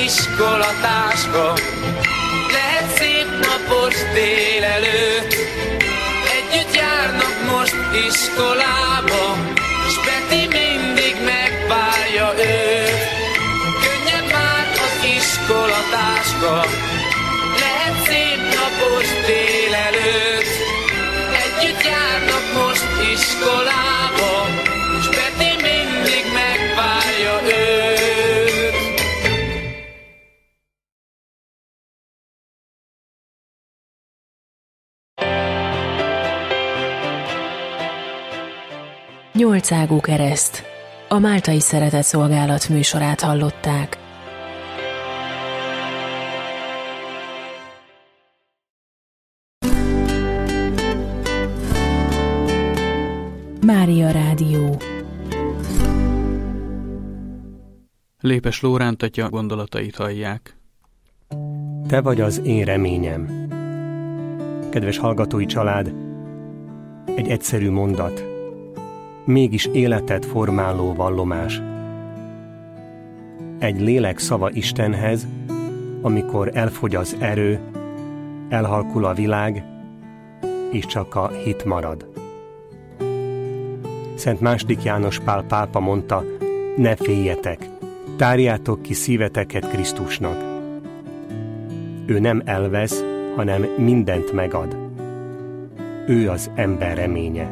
iskolatáska, lehet szép napos délelőtt. Együtt járnak most iskolába, s Peti mindig megvárja őt. Könnyebb már az iskolatáska, lehet szép napos délelőtt. Együtt járnak most iskolába, s Peti mindig megvárja őt. Nyolcágú kereszt. A Máltai Szeretetszolgálat műsorát hallották. Mária Rádió. Lépes Lóránt atya gondolatait hallják. Te vagy az én reményem. Kedves hallgatói család, egy egyszerű mondat, mégis életet formáló vallomás. Egy lélek szava Istenhez, amikor elfogy az erő, elhalkul a világ, és csak a hit marad. Szent második János Pál pápa mondta, ne féljetek, tárjátok ki szíveteket Krisztusnak. Ő nem elvesz, hanem mindent megad. Ő az ember reménye.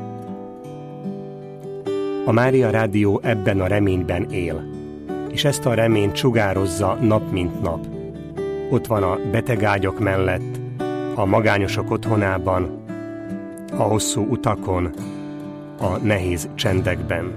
A Mária Rádió ebben a reményben él, és ezt a reményt sugározza nap mint nap. Ott van a betegágyak mellett, a magányosok otthonában, a hosszú utakon, a nehéz csendekben.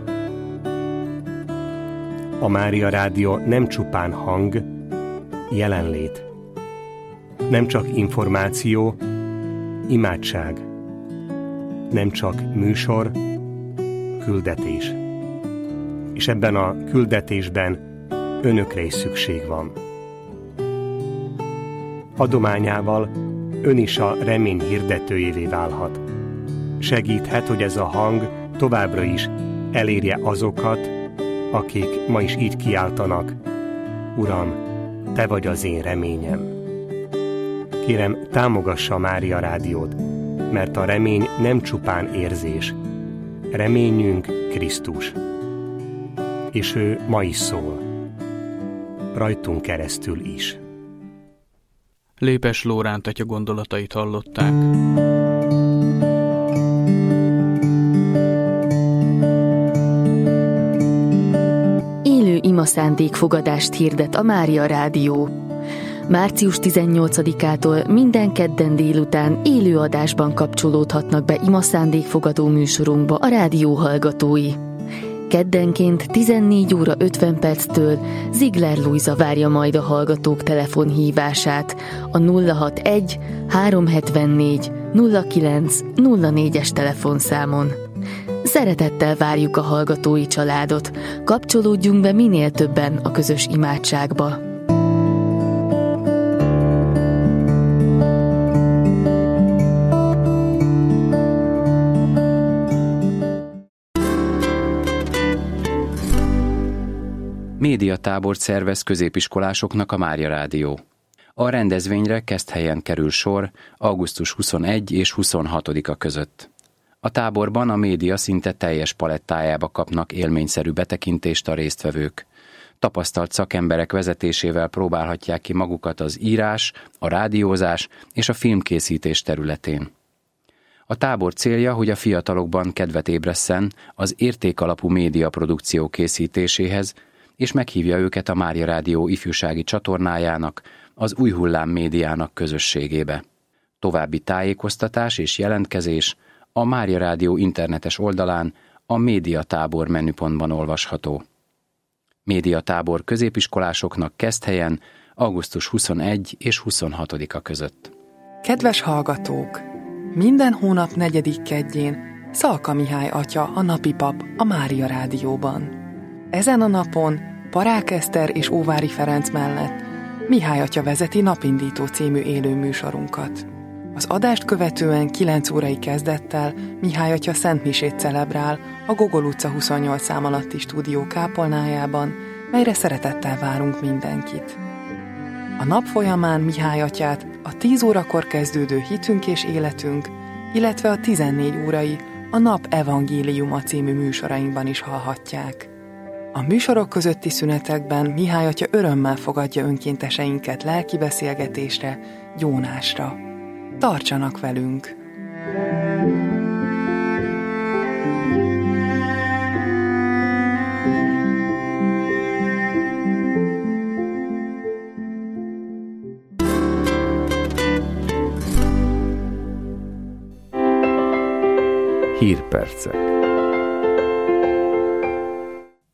A Mária Rádió nem csupán hang, jelenlét. Nem csak információ, imádság. Nem csak műsor, küldetés. És ebben a küldetésben önökre is szükség van. Adományával ön is a remény hirdetőjévé válhat. Segíthet, hogy ez a hang továbbra is elérje azokat, akik ma is így kiáltanak, Uram, Te vagy az én reményem. Kérem, támogassa a Mária Rádiót, mert a remény nem csupán érzés. Reményünk Krisztus. És ő ma is szól. Rajtunk keresztül is. Lépes Lóránt atya gondolatait hallották. Élő imaszándékfogadást hirdet a Mária Rádió. március tizennyolcadikától minden kedden délután élő adásban kapcsolódhatnak be imaszándékfogadó műsorunkba a rádió hallgatói. Keddenként tizennégy óra ötven perctől Ziegler Lujza várja majd a hallgatók telefonhívását a nulla hatvanegy háromszázhetvennégy nulla kilenc nulla négyes telefonszámon. Szeretettel várjuk a hallgatói családot, kapcsolódjunk be minél többen a közös imádságba. Médiatábort szervez középiskolásoknak a Mária Rádió. A rendezvényre Keszthelyen kerül sor augusztus huszonegyedike és huszonhatodika között. A táborban a média szinte teljes palettájába kapnak élményszerű betekintést a résztvevők. Tapasztalt szakemberek vezetésével próbálhatják ki magukat az írás, a rádiózás és a filmkészítés területén. A tábor célja, hogy a fiatalokban kedvet ébresszen az értékalapú médiaprodukció készítéséhez, és meghívja őket a Mária Rádió ifjúsági csatornájának, az Új Hullám médiának közösségébe. További tájékoztatás és jelentkezés a Mária Rádió internetes oldalán a Médiatábor menüpontban olvasható. Médiatábor középiskolásoknak Keszthelyen augusztus huszonegyedike és huszonhatodika között. Kedves hallgatók! Minden hónap negyedik kedjén Szalka Mihály atya, a napi pap a Mária Rádióban. Ezen a napon Parák Eszter és Óvári Ferenc mellett Mihály atya vezeti Napindító című élő műsorunkat. Az adást követően kilenc órai kezdettel Mihály atya szentmisét celebrál a Gogol utca huszonnyolc szám alatti stúdió kápolnájában, melyre szeretettel várunk mindenkit. A nap folyamán Mihály atyát a tíz órakor kezdődő Hitünk és életünk, illetve a tizennégy órai a Nap Evangéliuma című műsorainkban is hallhatják. A műsorok közötti szünetekben Mihály atya örömmel fogadja önkénteseinket lelki beszélgetésre, gyónásra. Tartsanak velünk! Hírpercek.